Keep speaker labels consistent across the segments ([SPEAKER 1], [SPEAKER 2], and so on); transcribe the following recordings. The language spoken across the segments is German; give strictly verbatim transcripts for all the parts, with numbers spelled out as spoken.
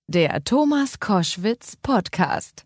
[SPEAKER 1] Der Thomas Koschwitz Podcast.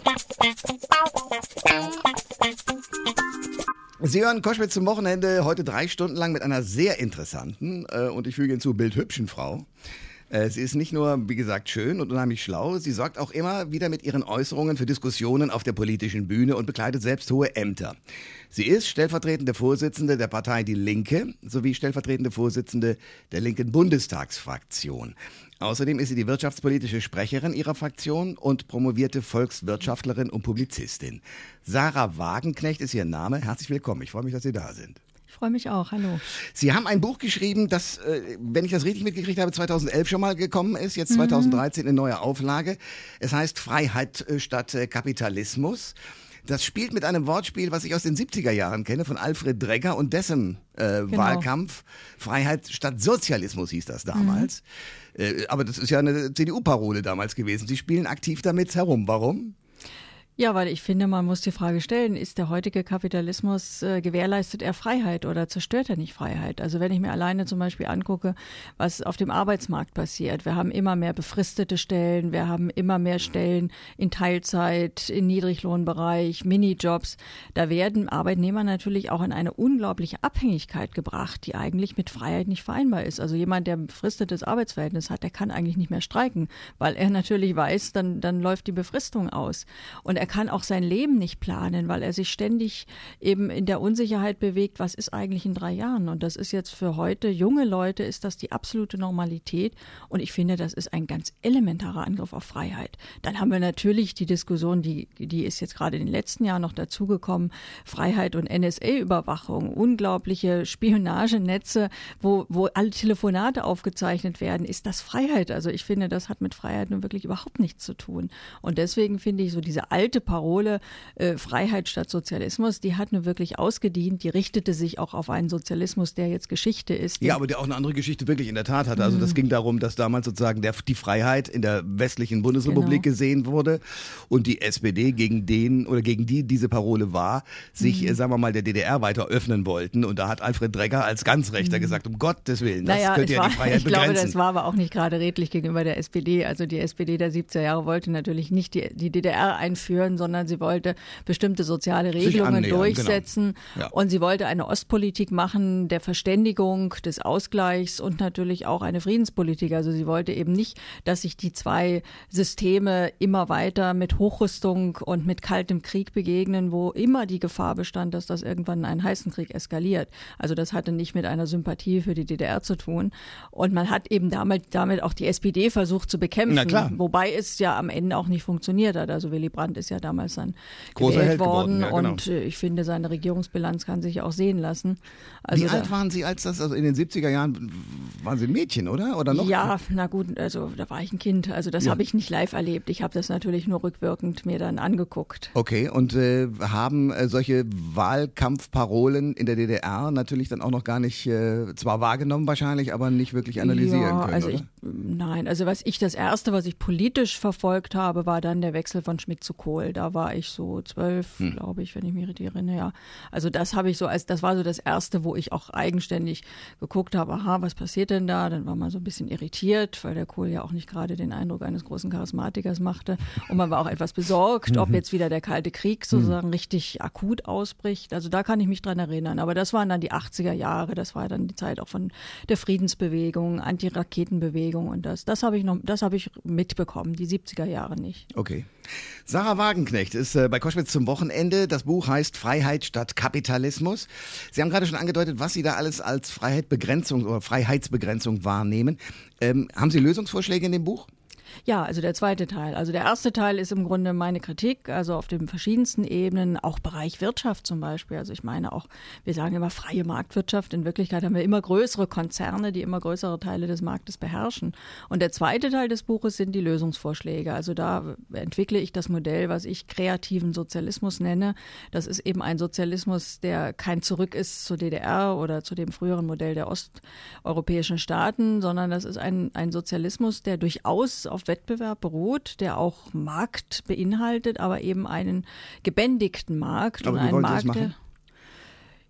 [SPEAKER 2] Sie hören Koschwitz zum Wochenende heute drei Stunden lang mit einer sehr interessanten äh, und ich füge hinzu bildhübschen Frau. Äh, sie ist nicht nur, wie gesagt, schön und unheimlich schlau, sie sorgt auch immer wieder mit ihren Äußerungen für Diskussionen auf der politischen Bühne und bekleidet selbst hohe Ämter. Sie ist stellvertretende Vorsitzende der Partei Die Linke sowie stellvertretende Vorsitzende der linken Bundestagsfraktion. Außerdem ist sie die wirtschaftspolitische Sprecherin ihrer Fraktion und promovierte Volkswirtschaftlerin und Publizistin. Sarah Wagenknecht ist ihr Name. Herzlich willkommen. Ich freue mich, dass Sie da sind.
[SPEAKER 3] Ich freue mich auch. Hallo.
[SPEAKER 2] Sie haben ein Buch geschrieben, das, wenn ich das richtig mitgekriegt habe, zweitausendelf schon mal gekommen ist, jetzt zweitausenddreizehn in neuer Auflage. Es heißt Freiheit statt Kapitalismus. Das spielt mit einem Wortspiel, was ich aus den siebziger Jahren kenne, von Alfred Dregger und dessen äh, genau. Wahlkampf. Freiheit statt Sozialismus hieß das damals. Mhm. Äh, aber das ist ja eine C D U-Parole damals gewesen. Sie spielen aktiv damit herum. Warum?
[SPEAKER 3] Ja, weil ich finde, man muss die Frage stellen, ist der heutige Kapitalismus, äh, gewährleistet er Freiheit oder zerstört er nicht Freiheit? Also wenn ich mir alleine zum Beispiel angucke, was auf dem Arbeitsmarkt passiert. Wir haben immer mehr befristete Stellen, wir haben immer mehr Stellen in Teilzeit, im Niedriglohnbereich, Minijobs. Da werden Arbeitnehmer natürlich auch in eine unglaubliche Abhängigkeit gebracht, die eigentlich mit Freiheit nicht vereinbar ist. Also jemand, der ein befristetes Arbeitsverhältnis hat, der kann eigentlich nicht mehr streiken, weil er natürlich weiß, dann, dann läuft die Befristung aus. Und er kann auch sein Leben nicht planen, weil er sich ständig eben in der Unsicherheit bewegt, was ist eigentlich in drei Jahren? Und das ist jetzt für heute, junge Leute, ist das die absolute Normalität. Und ich finde, das ist ein ganz elementarer Angriff auf Freiheit. Dann haben wir natürlich die Diskussion, die, die ist jetzt gerade in den letzten Jahren noch dazugekommen, Freiheit und N S A-Überwachung, unglaubliche Spionagenetze, wo, wo alle Telefonate aufgezeichnet werden. Ist das Freiheit? Also ich finde, das hat mit Freiheit nun wirklich überhaupt nichts zu tun. Und deswegen finde ich so diese alte Parole äh, Freiheit statt Sozialismus, die hat nur wirklich ausgedient, die richtete sich auch auf einen Sozialismus, der jetzt Geschichte ist.
[SPEAKER 2] Ja, aber der auch eine andere Geschichte wirklich in der Tat hatte. Also mhm. das ging darum, dass damals sozusagen der, die Freiheit in der westlichen Bundesrepublik genau. gesehen wurde und die S P D gegen den oder gegen die diese Parole war, sich, mhm. äh, sagen wir mal, der D D R weiter öffnen wollten. Und da hat Alfred Dregger als ganz Rechter mhm. gesagt, um Gottes Willen, das
[SPEAKER 3] naja,
[SPEAKER 2] könnte ja
[SPEAKER 3] war,
[SPEAKER 2] die Freiheit
[SPEAKER 3] ich
[SPEAKER 2] begrenzen.
[SPEAKER 3] Ich glaube, das war aber auch nicht gerade redlich gegenüber der S P D. Also die S P D der siebziger Jahre wollte natürlich nicht die, die D D R einführen, sondern sie wollte bestimmte soziale Regelungen annähern, durchsetzen genau. ja. und sie wollte eine Ostpolitik machen der Verständigung, des Ausgleichs und natürlich auch eine Friedenspolitik. Also sie wollte eben nicht, dass sich die zwei Systeme immer weiter mit Hochrüstung und mit kaltem Krieg begegnen, wo immer die Gefahr bestand, dass das irgendwann in einen heißen Krieg eskaliert. Also das hatte nicht mit einer Sympathie für die D D R zu tun. Und man hat eben damit, damit auch die S P D versucht zu bekämpfen,
[SPEAKER 2] Na klar.
[SPEAKER 3] wobei es ja am Ende auch nicht funktioniert hat. Also Willy Brandt ist ja damals dann
[SPEAKER 2] Großer
[SPEAKER 3] gewählt
[SPEAKER 2] Held
[SPEAKER 3] worden
[SPEAKER 2] geworden, ja, genau.
[SPEAKER 3] und ich finde, seine Regierungsbilanz kann sich auch sehen lassen. Also
[SPEAKER 2] Wie alt waren Sie als das, also in den siebziger Jahren, waren Sie ein Mädchen, oder? Oder noch?
[SPEAKER 3] Ja, na gut, also da war ich ein Kind, also das ja. habe ich nicht live erlebt. Ich habe das natürlich nur rückwirkend mir dann angeguckt.
[SPEAKER 2] Okay, und äh, haben äh, solche Wahlkampfparolen in der D D R natürlich dann auch noch gar nicht, äh, zwar wahrgenommen wahrscheinlich, aber nicht wirklich analysieren ja, können,
[SPEAKER 3] also
[SPEAKER 2] oder?
[SPEAKER 3] Ich, nein, also was ich das Erste, was ich politisch verfolgt habe, war dann der Wechsel von Schmidt zu Kohl. Da war ich so zwölf, hm. glaube ich, wenn ich mich richtig erinnere, ja. Also das habe ich so als, das war so das Erste, wo ich auch eigenständig geguckt habe, aha, was passiert denn da? Dann war man so ein bisschen irritiert, weil der Kohl ja auch nicht gerade den Eindruck eines großen Charismatikers machte. Und man war auch etwas besorgt, ob jetzt wieder der Kalte Krieg sozusagen richtig akut ausbricht. Also da kann ich mich dran erinnern. Aber das waren dann die achtziger Jahre, das war dann die Zeit auch von der Friedensbewegung, Anti-Raketenbewegung und das, das habe ich noch, das habe ich mitbekommen, die siebziger Jahre nicht.
[SPEAKER 2] Okay. Sarah Wagenknecht ist äh, bei Koschwitz zum Wochenende. Das Buch heißt Freiheit statt Kapitalismus. Sie haben gerade schon angedeutet, was Sie da alles als Freiheitsbegrenzung oder Freiheitsbegrenzung wahrnehmen. Ähm, haben Sie Lösungsvorschläge in dem Buch?
[SPEAKER 3] Ja, also der zweite Teil. Also der erste Teil ist im Grunde meine Kritik, also auf den verschiedensten Ebenen, auch Bereich Wirtschaft zum Beispiel. Also ich meine auch, wir sagen immer freie Marktwirtschaft. In Wirklichkeit haben wir immer größere Konzerne, die immer größere Teile des Marktes beherrschen. Und der zweite Teil des Buches sind die Lösungsvorschläge. Also da entwickle ich das Modell, was ich kreativen Sozialismus nenne. Das ist eben ein Sozialismus, der kein Zurück ist zur D D R oder zu dem früheren Modell der osteuropäischen Staaten, sondern das ist ein, ein Sozialismus, der durchaus auf Wettbewerb beruht, der auch Markt beinhaltet, aber eben einen gebändigten Markt.
[SPEAKER 2] Aber
[SPEAKER 3] und
[SPEAKER 2] wie
[SPEAKER 3] einen
[SPEAKER 2] wollen Sie
[SPEAKER 3] Markt,
[SPEAKER 2] das machen?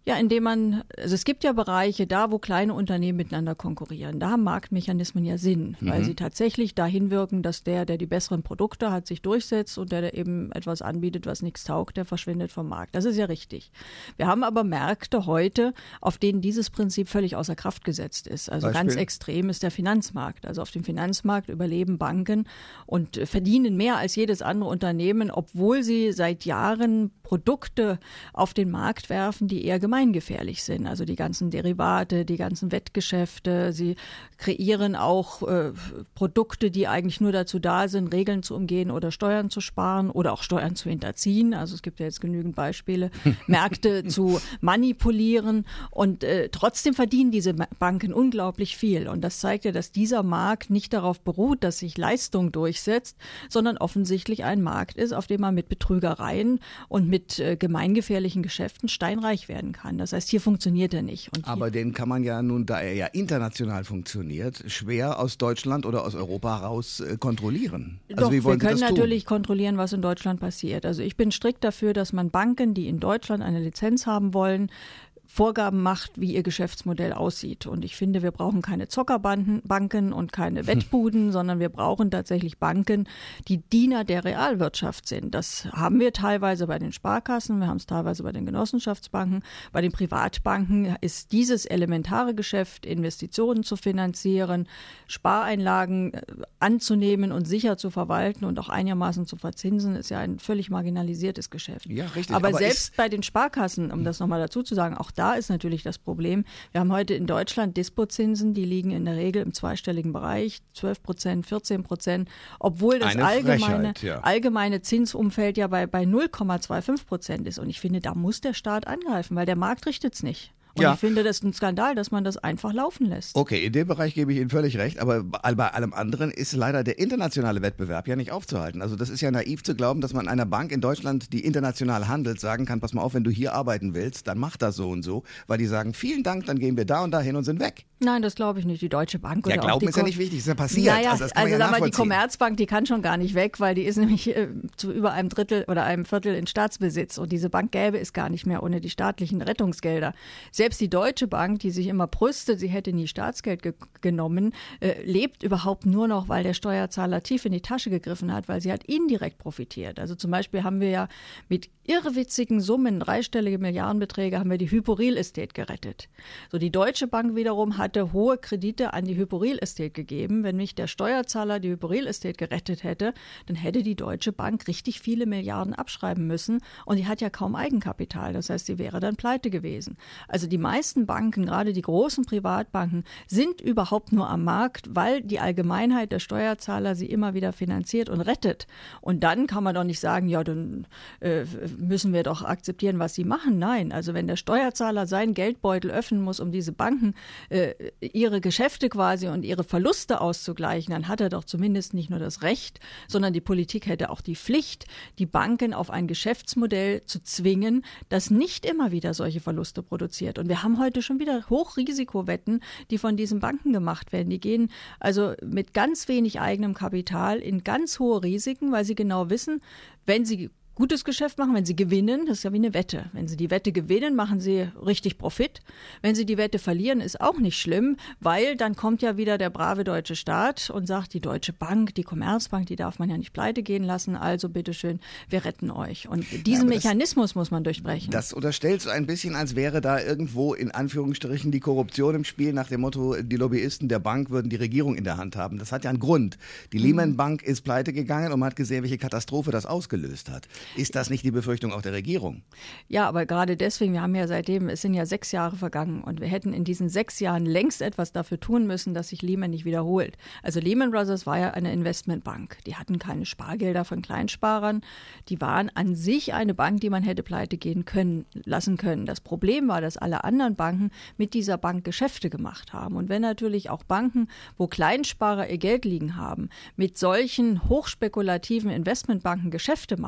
[SPEAKER 3] Ja, indem man, also es gibt ja Bereiche, da wo kleine Unternehmen miteinander konkurrieren, da haben Marktmechanismen ja Sinn, mhm. weil sie tatsächlich dahin wirken, dass der, der die besseren Produkte hat, sich durchsetzt und der, der eben etwas anbietet, was nichts taugt, der verschwindet vom Markt. Das ist ja richtig. Wir haben aber Märkte heute, auf denen dieses Prinzip völlig außer Kraft gesetzt ist. Also
[SPEAKER 2] Beispiel?
[SPEAKER 3] Ganz extrem ist der Finanzmarkt. Also auf dem Finanzmarkt überleben Banken und verdienen mehr als jedes andere Unternehmen, obwohl sie seit Jahren Produkte auf den Markt werfen, die eher gemeingefährlich sind. Also die ganzen Derivate, die ganzen Wettgeschäfte. Sie kreieren auch äh, Produkte, die eigentlich nur dazu da sind, Regeln zu umgehen oder Steuern zu sparen oder auch Steuern zu hinterziehen. Also es gibt ja jetzt genügend Beispiele, Märkte zu manipulieren. Und äh, trotzdem verdienen diese Banken unglaublich viel. Und das zeigt ja, dass dieser Markt nicht darauf beruht, dass sich Leistung durchsetzt, sondern offensichtlich ein Markt ist, auf dem man mit Betrügereien und mit äh, gemeingefährlichen Geschäften steinreich werden kann. Das heißt, hier funktioniert er nicht. Und
[SPEAKER 2] Aber den kann man ja nun, da er ja international funktioniert, schwer aus Deutschland oder aus Europa heraus äh, kontrollieren. Also
[SPEAKER 3] Doch,
[SPEAKER 2] wie wollen
[SPEAKER 3] wir können
[SPEAKER 2] Sie das
[SPEAKER 3] natürlich
[SPEAKER 2] tun?
[SPEAKER 3] kontrollieren, was in Deutschland passiert. Also ich bin strikt dafür, dass man Banken, die in Deutschland eine Lizenz haben wollen, Vorgaben macht, wie ihr Geschäftsmodell aussieht. Und ich finde, wir brauchen keine Zockerbanken und keine Wettbuden, sondern wir brauchen tatsächlich Banken, die Diener der Realwirtschaft sind. Das haben wir teilweise bei den Sparkassen, wir haben es teilweise bei den Genossenschaftsbanken. Bei den Privatbanken ist dieses elementare Geschäft, Investitionen zu finanzieren, Spareinlagen anzunehmen und sicher zu verwalten und auch einigermaßen zu verzinsen, ist ja ein völlig marginalisiertes Geschäft.
[SPEAKER 2] Ja, richtig.
[SPEAKER 3] Aber,
[SPEAKER 2] aber
[SPEAKER 3] selbst bei den Sparkassen, um das nochmal dazu zu sagen, auch da ist natürlich das Problem. Wir haben heute in Deutschland Dispozinsen, die liegen in der Regel im zweistelligen Bereich, zwölf Prozent, vierzehn Prozent, obwohl das
[SPEAKER 2] Eine
[SPEAKER 3] allgemeine,
[SPEAKER 2] Frechheit, ja.
[SPEAKER 3] allgemeine Zinsumfeld ja bei, bei null Komma fünfundzwanzig Prozent ist. Und ich finde, da muss der Staat angreifen, weil der Markt richtet es nicht. Und
[SPEAKER 2] Ja.
[SPEAKER 3] ich finde, das ist ein Skandal, dass man das einfach laufen lässt.
[SPEAKER 2] Okay, in dem Bereich gebe ich Ihnen völlig recht, aber bei allem anderen ist leider der internationale Wettbewerb ja nicht aufzuhalten. Also das ist ja naiv zu glauben, dass man einer Bank in Deutschland, die international handelt, sagen kann, pass mal auf, wenn du hier arbeiten willst, dann mach das so und so, weil die sagen, vielen Dank, dann gehen wir da und da hin und sind weg.
[SPEAKER 3] Nein, das glaube ich nicht. Die Deutsche Bank oder
[SPEAKER 2] Ja,
[SPEAKER 3] auch
[SPEAKER 2] Glauben
[SPEAKER 3] die
[SPEAKER 2] ist ja
[SPEAKER 3] Ko-
[SPEAKER 2] nicht wichtig, ist ja passiert.
[SPEAKER 3] Naja,
[SPEAKER 2] also das kann man
[SPEAKER 3] also
[SPEAKER 2] ja
[SPEAKER 3] sag mal, die
[SPEAKER 2] nachvollziehen.
[SPEAKER 3] Commerzbank, die kann schon gar nicht weg, weil die ist nämlich äh, zu über einem Drittel oder einem Viertel in Staatsbesitz. Und diese Bank gäbe es gar nicht mehr ohne die staatlichen Rettungsgelder. Selbst die Deutsche Bank, die sich immer brüstet, sie hätte nie Staatsgeld ge- genommen, äh, lebt überhaupt nur noch, weil der Steuerzahler tief in die Tasche gegriffen hat, weil sie hat indirekt profitiert. Also zum Beispiel haben wir ja mit irrwitzigen Summen, dreistellige Milliardenbeträge, haben wir die Hypo Real Estate gerettet. So, die Deutsche Bank wiederum hatte hohe Kredite an die Hypo Real Estate gegeben. Wenn nicht der Steuerzahler die Hypo Real Estate gerettet hätte, dann hätte die Deutsche Bank richtig viele Milliarden abschreiben müssen. Und die hat ja kaum Eigenkapital. Das heißt, sie wäre dann pleite gewesen. Also die meisten Banken, gerade die großen Privatbanken, sind überhaupt nur am Markt, weil die Allgemeinheit der Steuerzahler sie immer wieder finanziert und rettet. Und dann kann man doch nicht sagen, ja, dann äh, müssen wir doch akzeptieren, was sie machen. Nein, also wenn der Steuerzahler seinen Geldbeutel öffnen muss, um diese Banken äh, ihre Geschäfte quasi und ihre Verluste auszugleichen, dann hat er doch zumindest nicht nur das Recht, sondern die Politik hätte auch die Pflicht, die Banken auf ein Geschäftsmodell zu zwingen, das nicht immer wieder solche Verluste produziert. Und wir haben heute schon wieder Hochrisikowetten, die von diesen Banken gemacht werden. Die gehen also mit ganz wenig eigenem Kapital in ganz hohe Risiken, weil sie genau wissen, wenn sie gutes Geschäft machen, wenn sie gewinnen, das ist ja wie eine Wette. Wenn sie die Wette gewinnen, machen sie richtig Profit. Wenn sie die Wette verlieren, ist auch nicht schlimm, weil dann kommt ja wieder der brave deutsche Staat und sagt, die Deutsche Bank, die Commerzbank, die darf man ja nicht pleite gehen lassen, also bitteschön, wir retten euch. Und diesen
[SPEAKER 2] Ja, das,
[SPEAKER 3] Mechanismus muss man durchbrechen.
[SPEAKER 2] Das unterstellt so ein bisschen, als wäre da irgendwo in Anführungsstrichen die Korruption im Spiel, nach dem Motto, die Lobbyisten der Bank würden die Regierung in der Hand haben. Das hat ja einen Grund. Die mhm. Lehman Bank ist pleite gegangen und man hat gesehen, welche Katastrophe das ausgelöst hat. Ist das nicht die Befürchtung auch der Regierung?
[SPEAKER 3] Ja, aber gerade deswegen, wir haben ja seitdem, es sind ja sechs Jahre vergangen und wir hätten in diesen sechs Jahren längst etwas dafür tun müssen, dass sich Lehman nicht wiederholt. Also Lehman Brothers war ja eine Investmentbank. Die hatten keine Spargelder von Kleinsparern. Die waren an sich eine Bank, die man hätte pleite gehen können, lassen können. Das Problem war, dass alle anderen Banken mit dieser Bank Geschäfte gemacht haben. Und wenn natürlich auch Banken, wo Kleinsparer ihr Geld liegen haben, mit solchen hochspekulativen Investmentbanken Geschäfte machen,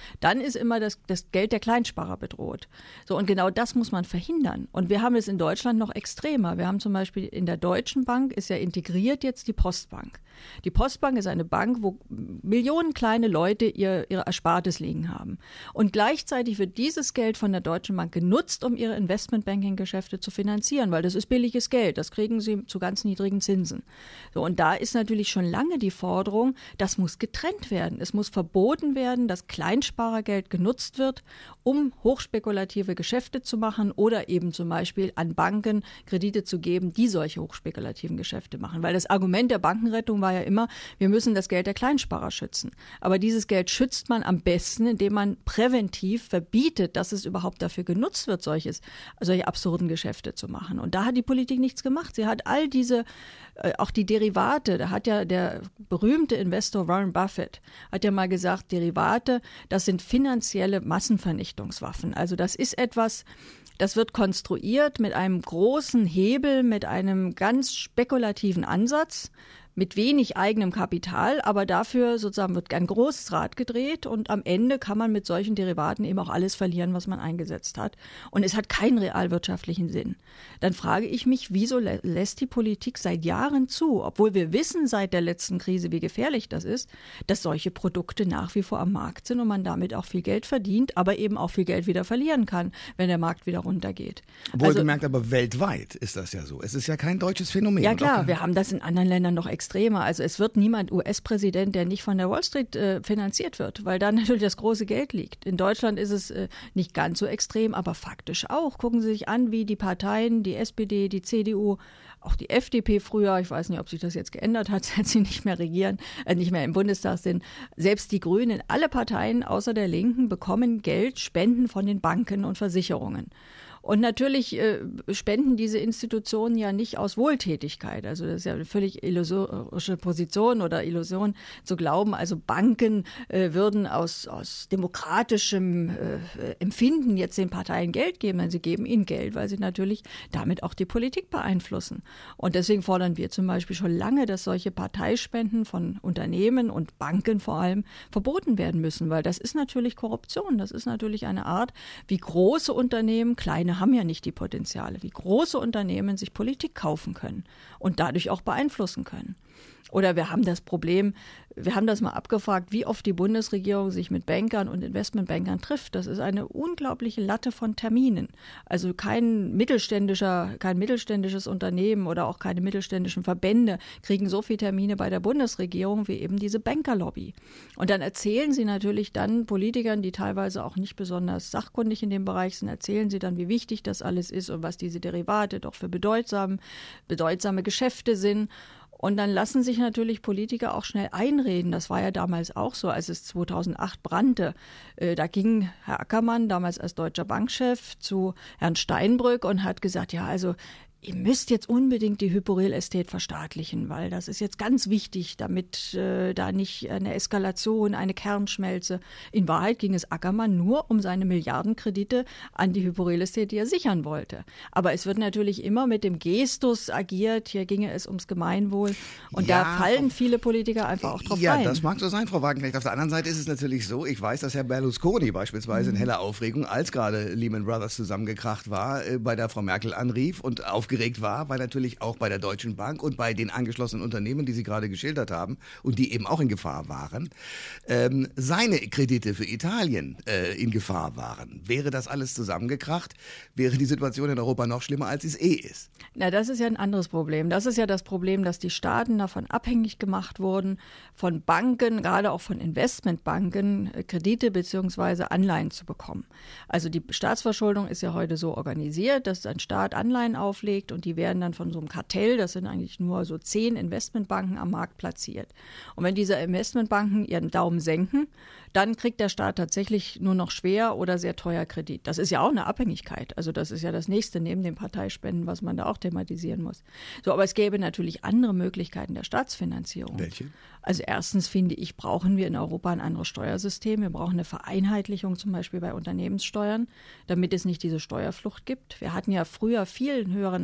[SPEAKER 3] dann ist immer das, das Geld der Kleinsparer bedroht. So, und genau das muss man verhindern. Und wir haben es in Deutschland noch extremer. Wir haben zum Beispiel in der Deutschen Bank ist ja integriert jetzt die Postbank. Die Postbank ist eine Bank, wo Millionen kleine Leute ihr, ihre Erspartes liegen haben. Und gleichzeitig wird dieses Geld von der Deutschen Bank genutzt, um ihre Investmentbanking-Geschäfte zu finanzieren, weil das ist billiges Geld. Das kriegen sie zu ganz niedrigen Zinsen. So, und da ist natürlich schon lange die Forderung, das muss getrennt werden. Es muss verboten werden, dass Kleinsparergeld genutzt wird, um hochspekulative Geschäfte zu machen oder eben zum Beispiel an Banken Kredite zu geben, die solche hochspekulativen Geschäfte machen. Weil das Argument der Bankenrettung war ja immer, wir müssen das Geld der Kleinsparer schützen. Aber dieses Geld schützt man am besten, indem man präventiv verbietet, dass es überhaupt dafür genutzt wird, solches, solche absurden Geschäfte zu machen. Und da hat die Politik nichts gemacht. Sie hat all diese, äh, auch die Derivate, da hat ja der berühmte Investor Warren Buffett, hat ja mal gesagt, Derivate, das sind finanzielle Massenvernichtungswaffen. Also das ist etwas, das wird konstruiert mit einem großen Hebel, mit einem ganz spekulativen Ansatz, mit wenig eigenem Kapital, aber dafür sozusagen wird ein großes Rad gedreht und am Ende kann man mit solchen Derivaten eben auch alles verlieren, was man eingesetzt hat. Und es hat keinen realwirtschaftlichen Sinn. Dann frage ich mich, wieso lä- lässt die Politik seit Jahren zu, obwohl wir wissen seit der letzten Krise, wie gefährlich das ist, dass solche Produkte nach wie vor am Markt sind und man damit auch viel Geld verdient, aber eben auch viel Geld wieder verlieren kann, wenn der Markt wieder runtergeht.
[SPEAKER 2] Wohlgemerkt, also, aber weltweit ist das ja so. Es ist ja kein deutsches Phänomen.
[SPEAKER 3] Ja klar, wir haben das in anderen Ländern noch extremer. Also es wird niemand U S-Präsident, der nicht von der Wall Street äh, finanziert wird, weil da natürlich das große Geld liegt. In Deutschland ist es äh, nicht ganz so extrem, aber faktisch auch. Gucken Sie sich an, wie die Parteien, die S P D, die C D U, auch die F D P früher, ich weiß nicht, ob sich das jetzt geändert hat, seit sie nicht mehr regieren, äh, nicht mehr im Bundestag sind, selbst die Grünen, alle Parteien außer der Linken bekommen Geld, Spenden von den Banken und Versicherungen. Und natürlich äh, spenden diese Institutionen ja nicht aus Wohltätigkeit. Also das ist ja eine völlig illusorische Position oder Illusion zu glauben, also Banken äh, würden aus, aus demokratischem äh, Empfinden jetzt den Parteien Geld geben. Also sie geben ihnen Geld, weil sie natürlich damit auch die Politik beeinflussen. Und deswegen fordern wir zum Beispiel schon lange, dass solche Parteispenden von Unternehmen und Banken vor allem verboten werden müssen, weil das ist natürlich Korruption. Das ist natürlich eine Art, wie große Unternehmen, kleine haben ja nicht die Potenziale, wie große Unternehmen sich Politik kaufen können und dadurch auch beeinflussen können. Oder wir haben das Problem, wir haben das mal abgefragt, wie oft die Bundesregierung sich mit Bankern und Investmentbankern trifft. Das ist eine unglaubliche Latte von Terminen. Also kein mittelständischer, kein mittelständisches Unternehmen oder auch keine mittelständischen Verbände kriegen so viele Termine bei der Bundesregierung wie eben diese Bankerlobby. Und dann erzählen sie natürlich dann Politikern, die teilweise auch nicht besonders sachkundig in dem Bereich sind, erzählen sie dann, wie wichtig das alles ist und was diese Derivate doch für bedeutsam, bedeutsame Geschäfte sind. Und dann lassen sich natürlich Politiker auch schnell einreden. Das war ja damals auch so, als es zweitausendacht brannte. Äh, da ging Herr Ackermann, damals als deutscher Bankchef, zu Herrn Steinbrück und hat gesagt, ja, also ihr müsst jetzt unbedingt die Hypo Real Estate verstaatlichen, weil das ist jetzt ganz wichtig, damit äh, da nicht eine Eskalation, eine Kernschmelze. In Wahrheit ging es Ackermann nur um seine Milliardenkredite an die Hypo Real Estate, die er sichern wollte. Aber es wird natürlich immer mit dem Gestus agiert, hier ginge es ums Gemeinwohl. Und ja, da fallen viele Politiker einfach auch drauf
[SPEAKER 2] ja,
[SPEAKER 3] rein.
[SPEAKER 2] Ja, das mag so sein, Frau Wagenknecht. Auf der anderen Seite ist es natürlich so, ich weiß, dass Herr Berlusconi beispielsweise mhm. in heller Aufregung, als gerade Lehman Brothers zusammengekracht war, äh, bei der Frau Merkel anrief und auf aufgeregt war, weil natürlich auch bei der Deutschen Bank und bei den angeschlossenen Unternehmen, die Sie gerade geschildert haben und die eben auch in Gefahr waren, ähm, seine Kredite für Italien äh, in Gefahr waren. Wäre das alles zusammengekracht, wäre die Situation in Europa noch schlimmer, als es eh ist.
[SPEAKER 3] Na, das ist ja ein anderes Problem. Das ist ja das Problem, dass die Staaten davon abhängig gemacht wurden, von Banken, gerade auch von Investmentbanken, Kredite bzw. Anleihen zu bekommen. Also die Staatsverschuldung ist ja heute so organisiert, dass ein Staat Anleihen auflegt und die werden dann von so einem Kartell, das sind eigentlich nur so zehn Investmentbanken am Markt platziert. Und wenn diese Investmentbanken ihren Daumen senken, dann kriegt der Staat tatsächlich nur noch schwer oder sehr teuer Kredit. Das ist ja auch eine Abhängigkeit. Also das ist ja das Nächste neben den Parteispenden, was man da auch thematisieren muss. So, aber es gäbe natürlich andere Möglichkeiten der Staatsfinanzierung.
[SPEAKER 2] Welche?
[SPEAKER 3] Also erstens finde ich, brauchen wir in Europa ein anderes Steuersystem. Wir brauchen eine Vereinheitlichung zum Beispiel bei Unternehmenssteuern, damit es nicht diese Steuerflucht gibt. Wir hatten ja früher viel höheren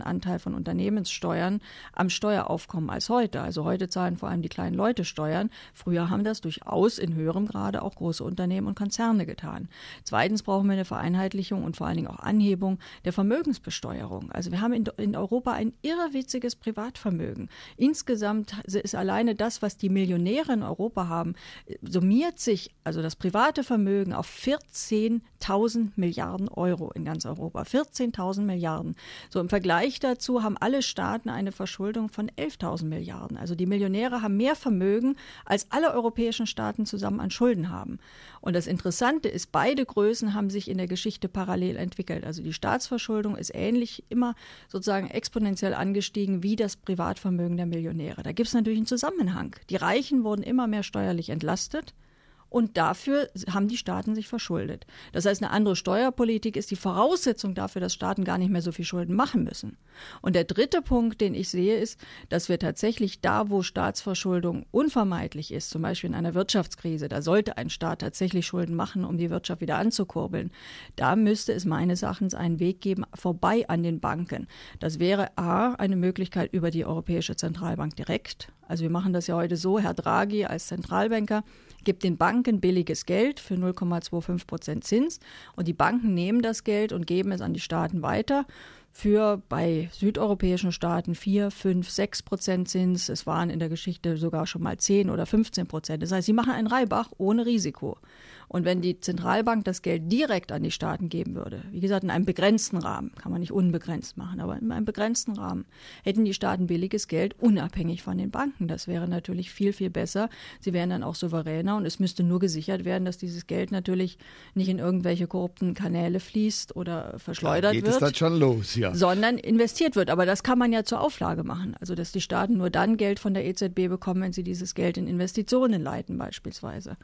[SPEAKER 3] Anteil von Unternehmenssteuern am Steueraufkommen als heute. Also heute zahlen vor allem die kleinen Leute Steuern. Früher haben das durchaus in höherem Grade auch große Unternehmen und Konzerne getan. Zweitens brauchen wir eine Vereinheitlichung und vor allen Dingen auch Anhebung der Vermögensbesteuerung. Also wir haben in, in Europa ein irrewitziges Privatvermögen. Insgesamt ist alleine das, was die Millionäre in Europa haben, summiert sich, also das private Vermögen, auf vierzehntausend Milliarden Euro in ganz Europa. vierzehntausend Milliarden. So im Vergleich dazu haben alle Staaten eine Verschuldung von elftausend Milliarden. Also die Millionäre haben mehr Vermögen, als alle europäischen Staaten zusammen an Schulden haben. Und das Interessante ist, beide Größen haben sich in der Geschichte parallel entwickelt. Also die Staatsverschuldung ist ähnlich immer sozusagen exponentiell angestiegen wie das Privatvermögen der Millionäre. Da gibt es natürlich einen Zusammenhang. Die Reichen wurden immer mehr steuerlich entlastet. Und dafür haben die Staaten sich verschuldet. Das heißt, eine andere Steuerpolitik ist die Voraussetzung dafür, dass Staaten gar nicht mehr so viel Schulden machen müssen. Und der dritte Punkt, den ich sehe, ist, dass wir tatsächlich da, wo Staatsverschuldung unvermeidlich ist, zum Beispiel in einer Wirtschaftskrise, da sollte ein Staat tatsächlich Schulden machen, um die Wirtschaft wieder anzukurbeln. Da müsste es meines Erachtens einen Weg geben, vorbei an den Banken. Das wäre A, eine Möglichkeit über die Europäische Zentralbank direkt. Also wir machen das ja heute so, Herr Draghi als Zentralbanker gibt den Banken billiges Geld für null Komma fünfundzwanzig Prozent Zins und die Banken nehmen das Geld und geben es an die Staaten weiter für bei südeuropäischen Staaten vier, fünf, sechs Prozent Zins. Es waren in der Geschichte sogar schon mal zehn oder fünfzehn Prozent. Das heißt, sie machen einen Reibach ohne Risiko. Und wenn die Zentralbank das Geld direkt an die Staaten geben würde, wie gesagt, in einem begrenzten Rahmen, kann man nicht unbegrenzt machen, aber in einem begrenzten Rahmen, hätten die Staaten billiges Geld unabhängig von den Banken. Das wäre natürlich viel, viel besser. Sie wären dann auch souveräner und es müsste nur gesichert werden, dass dieses Geld natürlich nicht in irgendwelche korrupten Kanäle fließt oder verschleudert
[SPEAKER 2] wird.
[SPEAKER 3] Geht
[SPEAKER 2] es dann schon los, ja.
[SPEAKER 3] Sondern investiert wird. Aber das kann man ja zur Auflage machen. Also, dass die Staaten nur dann Geld von der E Z B bekommen, wenn sie dieses Geld in Investitionen leiten beispielsweise.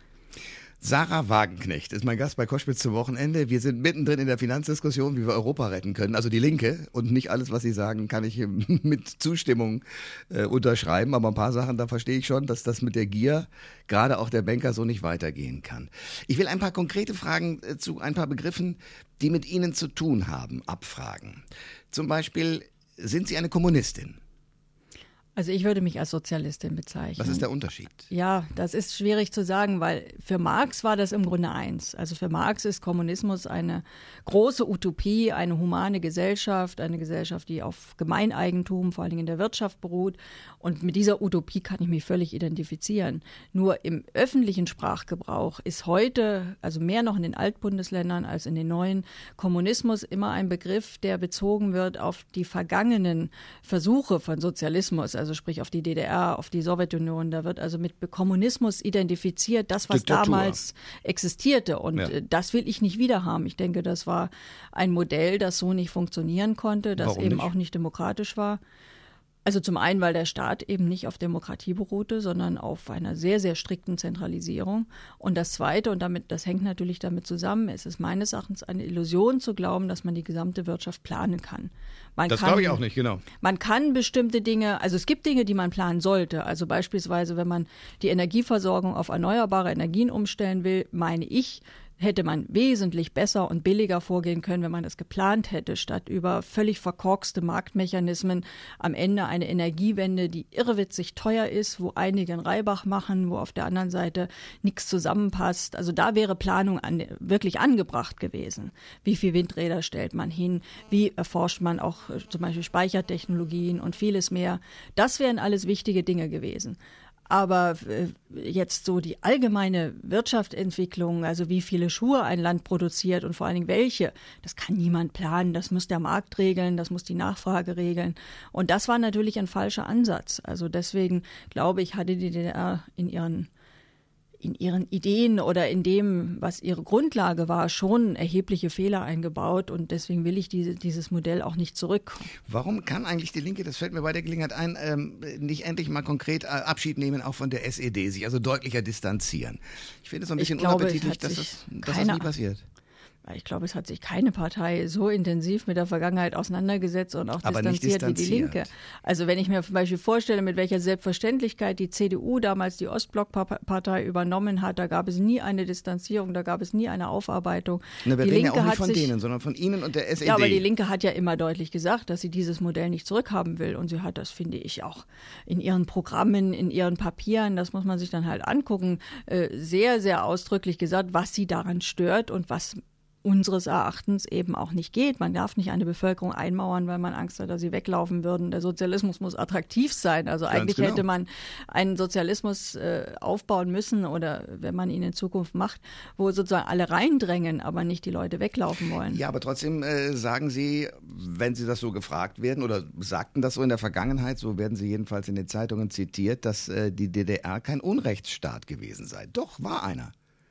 [SPEAKER 2] Sarah Wagenknecht ist mein Gast bei Koschwitz zum Wochenende. Wir sind mittendrin in der Finanzdiskussion, wie wir Europa retten können. Also die Linke, und nicht alles, was Sie sagen, kann ich mit Zustimmung äh, unterschreiben. Aber ein paar Sachen, da verstehe ich schon, dass das mit der Gier, gerade auch der Banker, so nicht weitergehen kann. Ich will ein paar konkrete Fragen äh, zu ein paar Begriffen, die mit Ihnen zu tun haben, abfragen. Zum Beispiel, sind Sie eine Kommunistin?
[SPEAKER 3] Also ich würde mich als Sozialistin bezeichnen.
[SPEAKER 2] Was ist der Unterschied?
[SPEAKER 3] Ja, das ist schwierig zu sagen, weil für Marx war das im Grunde eins. Also für Marx ist Kommunismus eine große Utopie, eine humane Gesellschaft, eine Gesellschaft, die auf Gemeineigentum, vor allen Dingen in der Wirtschaft beruht. Und mit dieser Utopie kann ich mich völlig identifizieren. Nur im öffentlichen Sprachgebrauch ist heute, also mehr noch in den Altbundesländern als in den neuen, Kommunismus immer ein Begriff, der bezogen wird auf die vergangenen Versuche von Sozialismus. Also sprich auf die D D R, auf die Sowjetunion. Da wird also mit Kommunismus identifiziert, das, was Diktatur. damals existierte. Und ja. das will ich nicht wieder haben. Ich denke, das war ein Modell, das so nicht funktionieren konnte, das
[SPEAKER 2] Warum
[SPEAKER 3] eben
[SPEAKER 2] nicht?
[SPEAKER 3] auch nicht demokratisch war. Also zum einen, weil der Staat eben nicht auf Demokratie beruhte, sondern auf einer sehr, sehr strikten Zentralisierung. Und das Zweite, und damit, das hängt natürlich damit zusammen, es ist meines Erachtens eine Illusion zu glauben, dass man die gesamte Wirtschaft planen kann. Man
[SPEAKER 2] das
[SPEAKER 3] kann,
[SPEAKER 2] glaube ich auch nicht, genau.
[SPEAKER 3] Man kann bestimmte Dinge, also es gibt Dinge, die man planen sollte. Also beispielsweise, wenn man die Energieversorgung auf erneuerbare Energien umstellen will, meine ich, hätte man wesentlich besser und billiger vorgehen können, wenn man das geplant hätte, statt über völlig verkorkste Marktmechanismen am Ende eine Energiewende, die irrwitzig teuer ist, wo einige einen Reibach machen, wo auf der anderen Seite nichts zusammenpasst. Also da wäre Planung an, wirklich angebracht gewesen. Wie viele Windräder stellt man hin? Wie erforscht man auch äh, zum Beispiel Speichertechnologien und vieles mehr? Das wären alles wichtige Dinge gewesen. Aber äh, jetzt so die allgemeine Wirtschaftsentwicklung, also wie viele Schuhe ein Land produziert und vor allen Dingen welche, das kann niemand planen, das muss der Markt regeln, das muss die Nachfrage regeln. Und das war natürlich ein falscher Ansatz. Also deswegen glaube ich, hatte die D D R in ihren in ihren Ideen oder in dem, was ihre Grundlage war, schon erhebliche Fehler eingebaut und deswegen will ich diese, dieses Modell auch nicht zurück.
[SPEAKER 2] Warum kann eigentlich die Linke, das fällt mir bei der Gelegenheit ein, ähm, nicht endlich mal konkret Abschied nehmen, auch von der S E D, sich also deutlicher distanzieren? Ich finde es so ein bisschen
[SPEAKER 3] glaube,
[SPEAKER 2] unappetitlich, dass, das, dass das nie passiert.
[SPEAKER 3] Ich glaube, es hat sich keine Partei so intensiv mit der Vergangenheit auseinandergesetzt und auch
[SPEAKER 2] Aber
[SPEAKER 3] distanziert,
[SPEAKER 2] nicht distanziert
[SPEAKER 3] wie die Linke. Also wenn ich mir zum Beispiel vorstelle, mit welcher Selbstverständlichkeit die C D U damals die Ostblockpartei übernommen hat, da gab es nie eine Distanzierung, da gab es nie eine Aufarbeitung.
[SPEAKER 2] Na, wir
[SPEAKER 3] die
[SPEAKER 2] reden
[SPEAKER 3] Linke
[SPEAKER 2] ja auch nicht
[SPEAKER 3] hat
[SPEAKER 2] von
[SPEAKER 3] sich,
[SPEAKER 2] denen, sondern von Ihnen und der S E D.
[SPEAKER 3] Ja, aber die Linke hat ja immer deutlich gesagt, dass sie dieses Modell nicht zurückhaben will. Und sie hat, das finde ich auch in ihren Programmen, in ihren Papieren, das muss man sich dann halt angucken, sehr, sehr ausdrücklich gesagt, was sie daran stört und was unseres Erachtens eben auch nicht geht. Man darf nicht eine Bevölkerung einmauern, weil man Angst hat, dass sie weglaufen würden. Der Sozialismus muss attraktiv sein. Also Ganz eigentlich genau. hätte man einen Sozialismus äh, aufbauen müssen oder wenn man ihn in Zukunft macht, wo sozusagen alle reindrängen, aber nicht die Leute weglaufen wollen.
[SPEAKER 2] Ja, aber trotzdem äh, sagen Sie, wenn Sie das so gefragt werden oder sagten das so in der Vergangenheit, so werden Sie jedenfalls in den Zeitungen zitiert, dass äh, die D D R kein Unrechtsstaat gewesen sei. Doch, war einer.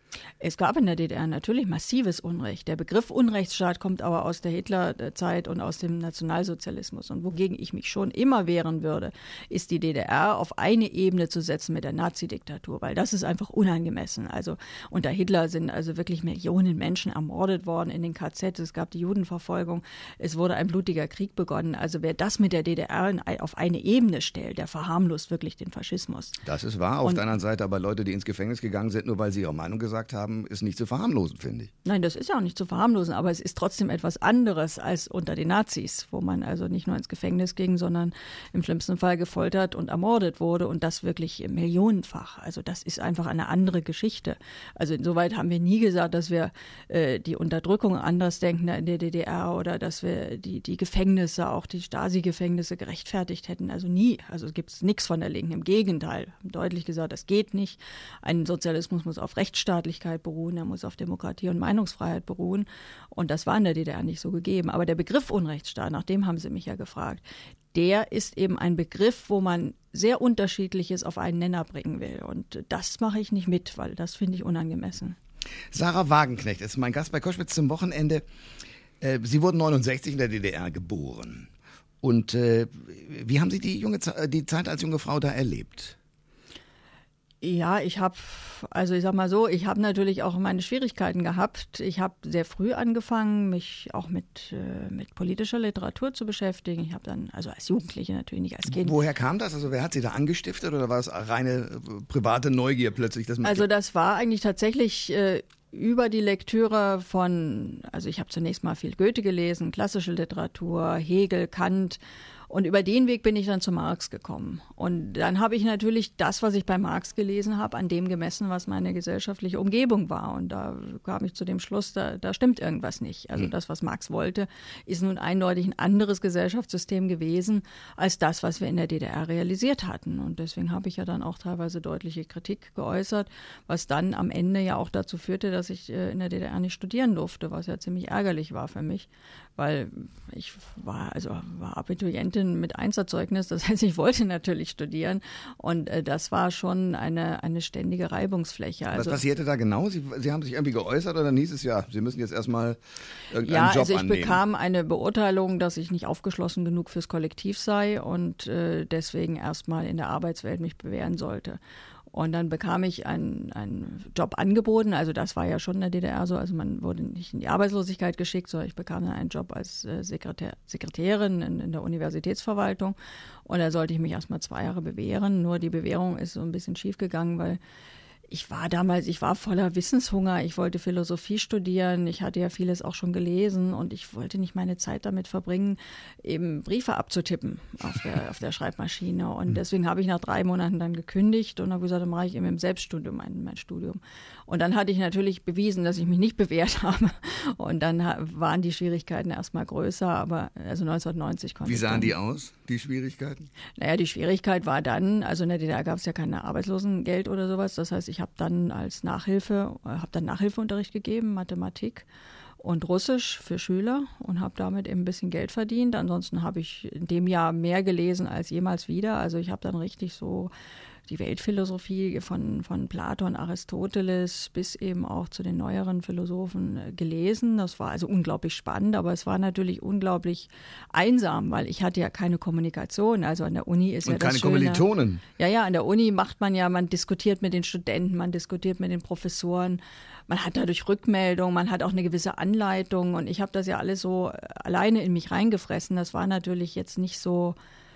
[SPEAKER 3] Es gab in der D D R natürlich massives Unrecht. Der Begriff Unrechtsstaat kommt aber aus der Hitlerzeit und aus dem Nationalsozialismus. Und wogegen ich mich schon immer wehren würde, ist die D D R auf eine Ebene zu setzen mit der Nazidiktatur, weil das ist einfach unangemessen. Also unter Hitler sind also wirklich Millionen Menschen ermordet worden in den K Z. Es gab die Judenverfolgung. Es wurde ein blutiger Krieg begonnen. Also wer das mit der D D R auf eine Ebene stellt, der verharmlost wirklich den Faschismus.
[SPEAKER 2] Das ist wahr. Auf
[SPEAKER 3] und,
[SPEAKER 2] der anderen Seite aber Leute, die ins Gefängnis gegangen sind, nur weil sie ihre Meinung gesagt haben, ist nicht zu verharmlosen, finde ich.
[SPEAKER 3] Nein, das ist ja auch nicht zu verharmlosen, aber es ist trotzdem etwas anderes als unter den Nazis, wo man also nicht nur ins Gefängnis ging, sondern im schlimmsten Fall gefoltert und ermordet wurde und das wirklich millionenfach. Also das ist einfach eine andere Geschichte. Also insoweit haben wir nie gesagt, dass wir äh, die Unterdrückung Andersdenkender in der D D R oder dass wir die, die Gefängnisse, auch die Stasi-Gefängnisse gerechtfertigt hätten. Also nie. Also es gibt nichts von der Linken. Im Gegenteil. Wir haben deutlich gesagt, das geht nicht. Ein Sozialismus muss auf Rechtsstaatlichkeit beruhen, er muss auf Demokratie und Meinungsfreiheit beruhen. Und das war in der D D R nicht so gegeben. Aber der Begriff Unrechtsstaat, nach dem haben Sie mich ja gefragt, der ist eben ein Begriff, wo man sehr Unterschiedliches auf einen Nenner bringen will. Und das mache ich nicht mit, weil das finde ich unangemessen.
[SPEAKER 2] Sarah Wagenknecht ist mein Gast bei Koschwitz zum Wochenende. Sie wurden neunundsechzig in der D D R geboren. Und äh, wie haben Sie die, junge, die Zeit als junge Frau da erlebt?
[SPEAKER 3] Ja, ich habe, also ich sag mal so, ich habe natürlich auch meine Schwierigkeiten gehabt. Ich habe sehr früh angefangen, mich auch mit, äh, mit politischer Literatur zu beschäftigen. Ich habe dann, also als Jugendliche natürlich, nicht als Kind.
[SPEAKER 2] Woher kam das? Also wer hat Sie da angestiftet oder war es reine äh, private Neugier plötzlich? Das
[SPEAKER 3] also das war eigentlich tatsächlich äh, über die Lektüre von, also ich habe zunächst mal viel Goethe gelesen, klassische Literatur, Hegel, Kant. Und über den Weg bin ich dann zu Marx gekommen. Und dann habe ich natürlich das, was ich bei Marx gelesen habe, an dem gemessen, was meine gesellschaftliche Umgebung war. Und da kam ich zu dem Schluss, da, da stimmt irgendwas nicht. Also das, was Marx wollte, ist nun eindeutig ein anderes Gesellschaftssystem gewesen, als das, was wir in der D D R realisiert hatten. Und deswegen habe ich ja dann auch teilweise deutliche Kritik geäußert, was dann am Ende ja auch dazu führte, dass ich in der D D R nicht studieren durfte, was ja ziemlich ärgerlich war für mich, weil ich war, also war Abiturientin mit Einserzeugnis, das heißt, ich wollte natürlich studieren und äh, das war schon eine, eine ständige Reibungsfläche. Also,
[SPEAKER 2] was passierte da genau? Sie, Sie haben sich irgendwie geäußert oder dann hieß es ja, Sie müssen jetzt erstmal irgendeinen
[SPEAKER 3] ja,
[SPEAKER 2] Job
[SPEAKER 3] also ich
[SPEAKER 2] annehmen?
[SPEAKER 3] bekam eine Beurteilung, dass ich nicht aufgeschlossen genug fürs Kollektiv sei und äh, deswegen erstmal in der Arbeitswelt mich bewähren sollte. Und dann bekam ich einen, einen Job angeboten, also das war ja schon in der D D R so, also man wurde nicht in die Arbeitslosigkeit geschickt, sondern ich bekam dann einen Job als äh, Sekretär, Sekretärin in, in der Universitätsverwaltung und da sollte ich mich erstmal zwei Jahre bewähren, nur die Bewährung ist so ein bisschen schief gegangen, weil ich war damals, ich war voller Wissenshunger, ich wollte Philosophie studieren, ich hatte ja vieles auch schon gelesen und ich wollte nicht meine Zeit damit verbringen, eben Briefe abzutippen auf der, auf der Schreibmaschine und deswegen habe ich nach drei Monaten dann gekündigt und habe gesagt, dann mache ich eben im Selbststudium mein, mein Studium. Und dann hatte ich natürlich bewiesen, dass ich mich nicht bewährt habe und dann waren die Schwierigkeiten erstmal größer, aber also neunzehnhundertneunzig konnte ich.
[SPEAKER 2] Wie sahen
[SPEAKER 3] dann,
[SPEAKER 2] die aus, die Schwierigkeiten?
[SPEAKER 3] Naja, die Schwierigkeit war dann, also in der D D R gab es ja kein Arbeitslosengeld oder sowas, das heißt, ich habe dann als Nachhilfe, habe dann Nachhilfeunterricht gegeben, Mathematik und Russisch für Schüler und habe damit eben ein bisschen Geld verdient. Ansonsten habe ich in dem Jahr mehr gelesen als jemals wieder. Also ich habe dann richtig so die Weltphilosophie von, von Platon, Aristoteles bis eben auch zu den neueren Philosophen gelesen. Das war also unglaublich spannend, aber es war natürlich unglaublich einsam, weil ich hatte ja keine Kommunikation. Also an der Uni ist
[SPEAKER 2] und
[SPEAKER 3] ja das
[SPEAKER 2] keine
[SPEAKER 3] Schöne.
[SPEAKER 2] Kommilitonen.
[SPEAKER 3] Ja, ja, an der Uni macht man ja, man diskutiert mit den Studenten, man diskutiert mit den Professoren, man hat dadurch Rückmeldung, man hat auch eine gewisse Anleitung und ich habe das ja alles so alleine in mich reingefressen. Das war natürlich jetzt nicht so,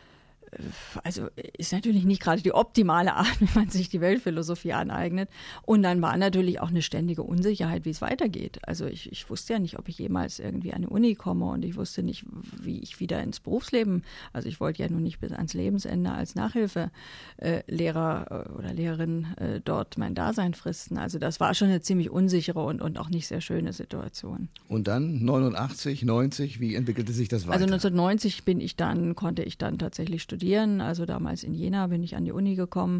[SPEAKER 3] also ist natürlich nicht gerade die optimale Art, wie man sich die Weltphilosophie aneignet. Und dann war natürlich auch eine ständige Unsicherheit, wie es weitergeht. Also ich, ich wusste ja nicht, ob ich jemals irgendwie an die Uni komme und ich wusste nicht, wie ich wieder ins Berufsleben, also ich wollte ja nun nicht bis ans Lebensende als Nachhilfelehrer äh, oder Lehrerin äh, dort mein Dasein fristen. Also das war schon eine ziemlich unsichere und, und auch nicht sehr schöne Situation.
[SPEAKER 2] Und dann neunundachtzig, neunzig, wie entwickelte sich das weiter?
[SPEAKER 3] Also neunzehnhundertneunzig bin ich dann, konnte ich dann tatsächlich studieren. Also damals in Jena bin ich an die Uni gekommen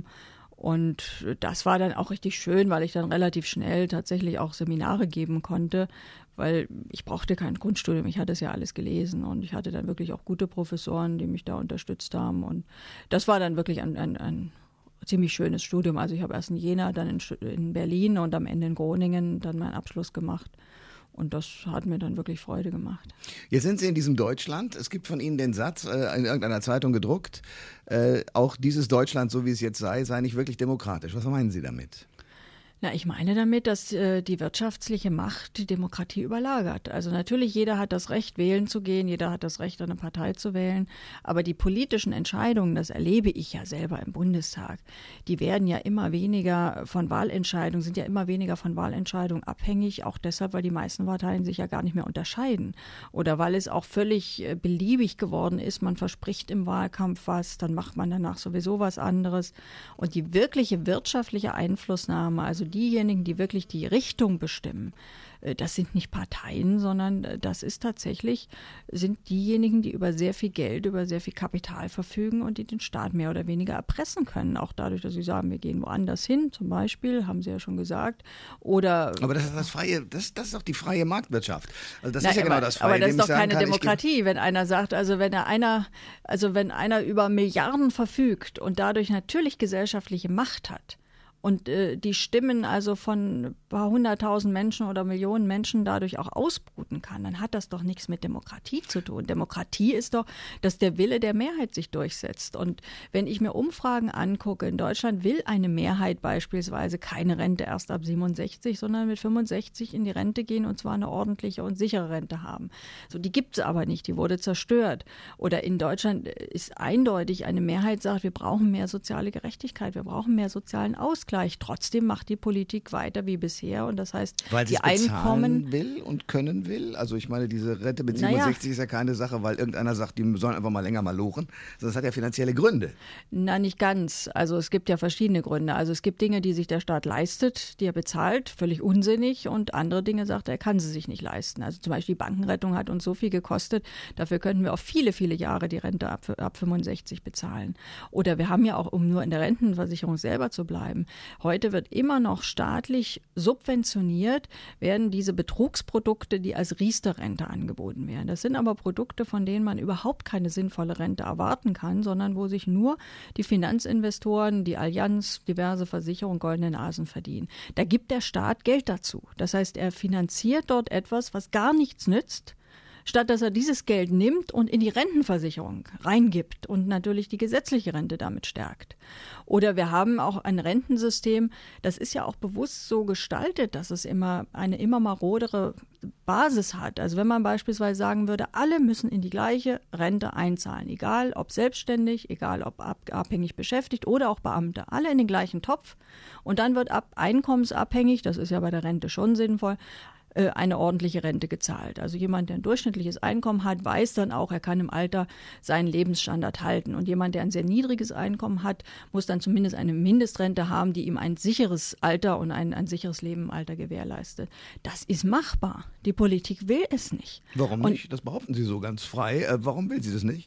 [SPEAKER 3] und das war dann auch richtig schön, weil ich dann relativ schnell tatsächlich auch Seminare geben konnte, weil ich brauchte kein Grundstudium, ich hatte es ja alles gelesen und ich hatte dann wirklich auch gute Professoren, die mich da unterstützt haben und das war dann wirklich ein, ein, ein ziemlich schönes Studium. Also ich habe erst in Jena, dann in, in Berlin und am Ende in Groningen dann meinen Abschluss gemacht. Und das hat mir dann wirklich Freude gemacht.
[SPEAKER 2] Jetzt sind Sie in diesem Deutschland. Es gibt von Ihnen den Satz, äh, in irgendeiner Zeitung gedruckt, äh, auch dieses Deutschland, so wie es jetzt sei, sei nicht wirklich demokratisch. Was meinen Sie damit?
[SPEAKER 3] Na, ich meine damit, dass äh, die wirtschaftliche Macht die Demokratie überlagert. Also natürlich, jeder hat das Recht, wählen zu gehen, jeder hat das Recht, eine Partei zu wählen. Aber die politischen Entscheidungen, das erlebe ich ja selber im Bundestag, die werden ja immer weniger von Wahlentscheidungen, sind ja immer weniger von Wahlentscheidungen abhängig, auch deshalb, weil die meisten Parteien sich ja gar nicht mehr unterscheiden. Oder weil es auch völlig äh, beliebig geworden ist, man verspricht im Wahlkampf was, dann macht man danach sowieso was anderes. Und die wirkliche wirtschaftliche Einflussnahme, also diejenigen, die wirklich die Richtung bestimmen, das sind nicht Parteien, sondern das ist tatsächlich, sind diejenigen, die über sehr viel Geld, über sehr viel Kapital verfügen und die den Staat mehr oder weniger erpressen können. Auch dadurch, dass sie sagen, wir gehen woanders hin, zum Beispiel, haben Sie ja schon gesagt. Oder
[SPEAKER 2] aber das ist das freie, das, das ist doch die freie Marktwirtschaft. Also das
[SPEAKER 3] na,
[SPEAKER 2] ist ja
[SPEAKER 3] aber,
[SPEAKER 2] genau das Freie.
[SPEAKER 3] Aber das ist doch
[SPEAKER 2] keine
[SPEAKER 3] keine
[SPEAKER 2] kann,
[SPEAKER 3] Demokratie, wenn einer sagt, also wenn er einer, also wenn einer über Milliarden verfügt und dadurch natürlich gesellschaftliche Macht hat, und äh, die Stimmen also von ein paar hunderttausend Menschen oder Millionen Menschen dadurch auch ausbruten kann, dann hat das doch nichts mit Demokratie zu tun. Demokratie ist doch, dass der Wille der Mehrheit sich durchsetzt. Und wenn ich mir Umfragen angucke, in Deutschland will eine Mehrheit beispielsweise keine Rente erst ab siebenundsechzig, sondern mit fünfundsechzig in die Rente gehen und zwar eine ordentliche und sichere Rente haben. So, die gibt es aber nicht, die wurde zerstört. Oder in Deutschland ist eindeutig, eine Mehrheit sagt, wir brauchen mehr soziale Gerechtigkeit, wir brauchen mehr sozialen Ausgleich. Trotzdem macht die Politik weiter wie bisher und das heißt,
[SPEAKER 2] weil sie
[SPEAKER 3] die Einkommen
[SPEAKER 2] will und können will. Also ich meine, diese Rente mit siebenundsechzig naja. ist ja keine Sache, weil irgendeiner sagt, die sollen einfach mal länger mal lochen. Das hat ja finanzielle Gründe.
[SPEAKER 3] Na, nicht ganz. Also es gibt ja verschiedene Gründe. Also es gibt Dinge, die sich der Staat leistet, die er bezahlt, völlig unsinnig und andere Dinge sagt er, er kann sie sich nicht leisten. Also zum Beispiel die Bankenrettung hat uns so viel gekostet, dafür könnten wir auch viele, viele Jahre die Rente ab, ab fünfundsechzig bezahlen. Oder wir haben ja auch, um nur in der Rentenversicherung selber zu bleiben, heute wird immer noch staatlich subventioniert, werden diese Betrugsprodukte, die als Riester-Rente angeboten werden. Das sind aber Produkte, von denen man überhaupt keine sinnvolle Rente erwarten kann, sondern wo sich nur die Finanzinvestoren, die Allianz, diverse Versicherungen, goldene Nasen verdienen. Da gibt der Staat Geld dazu. Das heißt, er finanziert dort etwas, was gar nichts nützt, statt dass er dieses Geld nimmt und in die Rentenversicherung reingibt und natürlich die gesetzliche Rente damit stärkt. Oder wir haben auch ein Rentensystem, das ist ja auch bewusst so gestaltet, dass es immer eine immer marodere Basis hat. Also wenn man beispielsweise sagen würde, alle müssen in die gleiche Rente einzahlen, egal ob selbstständig, egal ob abhängig beschäftigt oder auch Beamte, alle in den gleichen Topf und dann wird ab einkommensabhängig, das ist ja bei der Rente schon sinnvoll, eine ordentliche Rente gezahlt. Also jemand, der ein durchschnittliches Einkommen hat, weiß dann auch, er kann im Alter seinen Lebensstandard halten. Und jemand, der ein sehr niedriges Einkommen hat, muss dann zumindest eine Mindestrente haben, die ihm ein sicheres Alter und ein, ein sicheres Leben im Alter gewährleistet. Das ist machbar. Die Politik will es nicht.
[SPEAKER 2] Warum
[SPEAKER 3] und
[SPEAKER 2] nicht? Das behaupten Sie so ganz frei. Äh, warum will sie das nicht?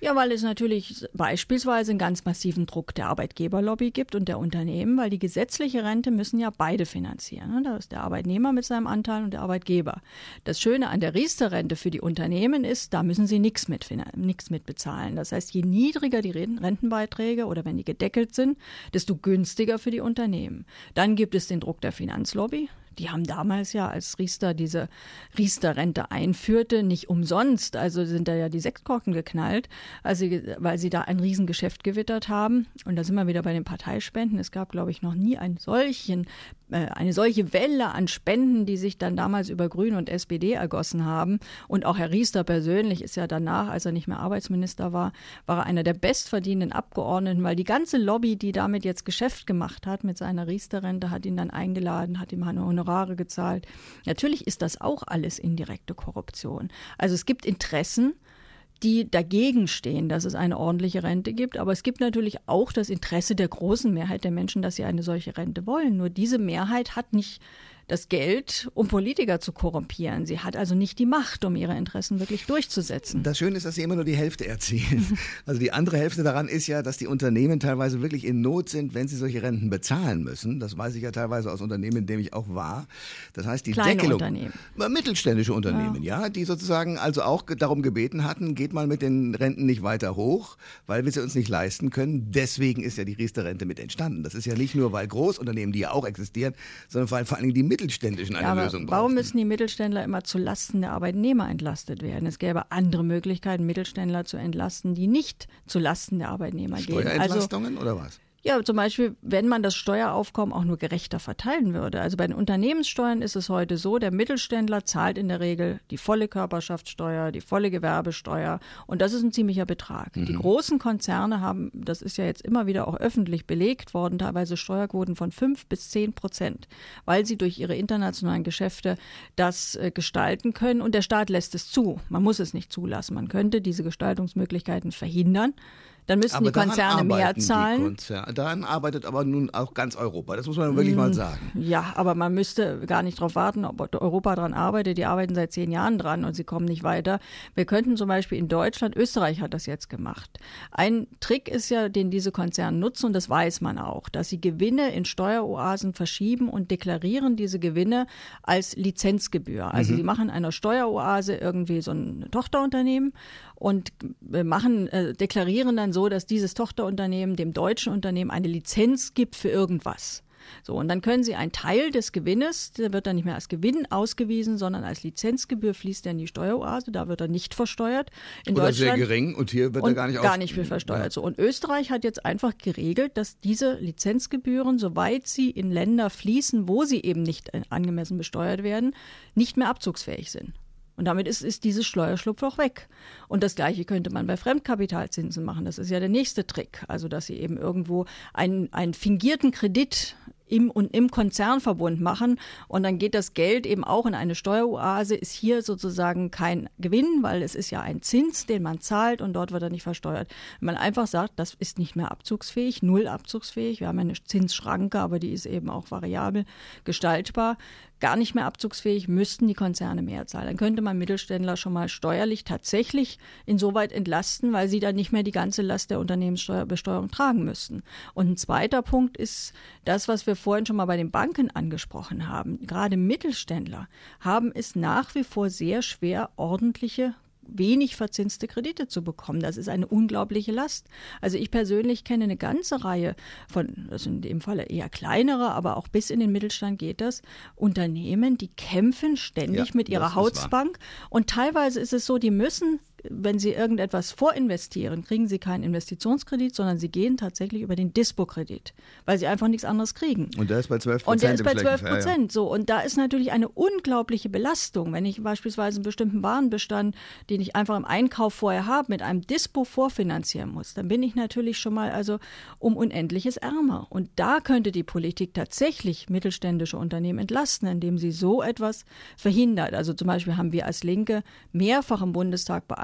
[SPEAKER 3] Ja, weil es natürlich beispielsweise einen ganz massiven Druck der Arbeitgeberlobby gibt und der Unternehmen, weil die gesetzliche Rente müssen ja beide finanzieren. Da ist der Arbeitnehmer mit seinem Anteil und der Arbeitgeber. Das Schöne an der Riester-Rente für die Unternehmen ist, da müssen sie nichts mit, nichts mit bezahlen. Das heißt, je niedriger die Rentenbeiträge oder wenn die gedeckelt sind, desto günstiger für die Unternehmen. Dann gibt es den Druck der Finanzlobby. Die haben damals ja, als Riester diese Riester-Rente einführte, nicht umsonst, also sind da ja die Sektkorken geknallt, also, weil sie da ein Riesengeschäft gewittert haben. Und da sind wir wieder bei den Parteispenden. Es gab, glaube ich, noch nie einen solchen, äh, eine solche Welle an Spenden, die sich dann damals über Grüne und S P D ergossen haben. Und auch Herr Riester persönlich ist ja danach, als er nicht mehr Arbeitsminister war, war er einer der bestverdienenden Abgeordneten, weil die ganze Lobby, die damit jetzt Geschäft gemacht hat mit seiner Riester-Rente, hat ihn dann eingeladen, hat ihm eine Honorare gezahlt. Natürlich ist das auch alles indirekte Korruption. Also es gibt Interessen, die dagegen stehen, dass es eine ordentliche Rente gibt. Aber es gibt natürlich auch das Interesse der großen Mehrheit der Menschen, dass sie eine solche Rente wollen. Nur diese Mehrheit hat nicht das Geld, um Politiker zu korrumpieren. Sie hat also nicht die Macht, um ihre Interessen wirklich durchzusetzen.
[SPEAKER 2] Das Schöne ist, dass sie immer nur die Hälfte erzielen. Also die andere Hälfte daran ist ja, dass die Unternehmen teilweise wirklich in Not sind, wenn sie solche Renten bezahlen müssen. Das weiß ich ja teilweise aus Unternehmen, in dem ich auch war. Das heißt, die
[SPEAKER 3] Kleine
[SPEAKER 2] Deckelung.
[SPEAKER 3] Unternehmen.
[SPEAKER 2] Mittelständische Unternehmen, ja. ja, die sozusagen also auch darum gebeten hatten, geht mal mit den Renten nicht weiter hoch, weil wir sie uns nicht leisten können. Deswegen ist ja die Riester-Rente mit entstanden. Das ist ja nicht nur, weil Großunternehmen, die ja auch existieren, sondern weil vor allen Dingen die Mittelständischen eine
[SPEAKER 3] ja,
[SPEAKER 2] Lösung brauchen.
[SPEAKER 3] Warum müssen die Mittelständler immer zu Lasten der Arbeitnehmer entlastet werden? Es gäbe andere Möglichkeiten, Mittelständler zu entlasten, die nicht zu Lasten der Arbeitnehmer gehen.
[SPEAKER 2] Steuerentlastungen also, oder was?
[SPEAKER 3] Ja, zum Beispiel, wenn man das Steueraufkommen auch nur gerechter verteilen würde. Also bei den Unternehmenssteuern ist es heute so, der Mittelständler zahlt in der Regel die volle Körperschaftssteuer, die volle Gewerbesteuer und das ist ein ziemlicher Betrag. Mhm. Die großen Konzerne haben, das ist ja jetzt immer wieder auch öffentlich belegt worden, teilweise Steuerquoten von fünf bis zehn Prozent, weil sie durch ihre internationalen Geschäfte das äh, gestalten können und der Staat lässt es zu. Man muss es nicht zulassen. Man könnte diese Gestaltungsmöglichkeiten verhindern. Dann müssten aber die Konzerne mehr zahlen.
[SPEAKER 2] Konzerne. Daran arbeitet aber nun auch ganz Europa. Das muss man wirklich mmh, mal sagen.
[SPEAKER 3] Ja, aber man müsste gar nicht darauf warten, ob Europa daran arbeitet. Die arbeiten seit zehn Jahren dran und sie kommen nicht weiter. Wir könnten zum Beispiel in Deutschland, Österreich hat das jetzt gemacht. Ein Trick ist ja, den diese Konzerne nutzen und das weiß man auch, dass sie Gewinne in Steueroasen verschieben und deklarieren diese Gewinne als Lizenzgebühr. Also mhm. sie machen einer Steueroase irgendwie so ein Tochterunternehmen und machen, äh, deklarieren dann so, dass dieses Tochterunternehmen dem deutschen Unternehmen eine Lizenz gibt für irgendwas. So, und dann können Sie einen Teil des Gewinnes, der wird dann nicht mehr als Gewinn ausgewiesen, sondern als Lizenzgebühr fließt er in die Steueroase, da wird er nicht versteuert. In
[SPEAKER 2] Oder
[SPEAKER 3] Deutschland,
[SPEAKER 2] sehr gering und hier wird
[SPEAKER 3] und
[SPEAKER 2] er gar nicht
[SPEAKER 3] gar nicht viel versteuert.
[SPEAKER 2] Ja.
[SPEAKER 3] So, und Österreich hat jetzt einfach geregelt, dass diese Lizenzgebühren, soweit sie in Länder fließen, wo sie eben nicht angemessen besteuert werden, nicht mehr abzugsfähig sind. Und damit ist, ist dieses Steuerschlupfloch weg. Und das Gleiche könnte man bei Fremdkapitalzinsen machen. Das ist ja der nächste Trick. Also, dass Sie eben irgendwo einen, einen fingierten Kredit im und im Konzernverbund machen und dann geht das Geld eben auch in eine Steueroase, ist hier sozusagen kein Gewinn, weil es ist ja ein Zins, den man zahlt und dort wird er nicht versteuert. Wenn man einfach sagt, das ist nicht mehr abzugsfähig, null abzugsfähig, wir haben eine Zinsschranke, aber die ist eben auch variabel gestaltbar, gar nicht mehr abzugsfähig, müssten die Konzerne mehr zahlen. Dann könnte man Mittelständler schon mal steuerlich tatsächlich insoweit entlasten, weil sie dann nicht mehr die ganze Last der Unternehmenssteuerbesteuerung tragen müssten. Und ein zweiter Punkt ist das, was wir vorhin schon mal bei den Banken angesprochen haben. Gerade Mittelständler haben es nach wie vor sehr schwer, ordentliche wenig verzinste Kredite zu bekommen. Das ist eine unglaubliche Last. Also ich persönlich kenne eine ganze Reihe von, das sind in dem Falle eher kleinere, aber auch bis in den Mittelstand geht das, Unternehmen, die kämpfen ständig ja, mit ihrer Hausbank und teilweise ist es so, die müssen, wenn sie irgendetwas vorinvestieren, kriegen sie keinen Investitionskredit, sondern sie gehen tatsächlich über den Dispo-Kredit, weil sie einfach nichts anderes kriegen.
[SPEAKER 2] Und der ist bei zwölf Prozent.
[SPEAKER 3] Und der ist bei zwölf Prozent. So, und da ist natürlich eine unglaubliche Belastung, wenn ich beispielsweise einen bestimmten Warenbestand, den ich einfach im Einkauf vorher habe, mit einem Dispo vorfinanzieren muss, dann bin ich natürlich schon mal also um Unendliches ärmer. Und da könnte die Politik tatsächlich mittelständische Unternehmen entlasten, indem sie so etwas verhindert. Also zum Beispiel haben wir als Linke mehrfach im Bundestag beantragt,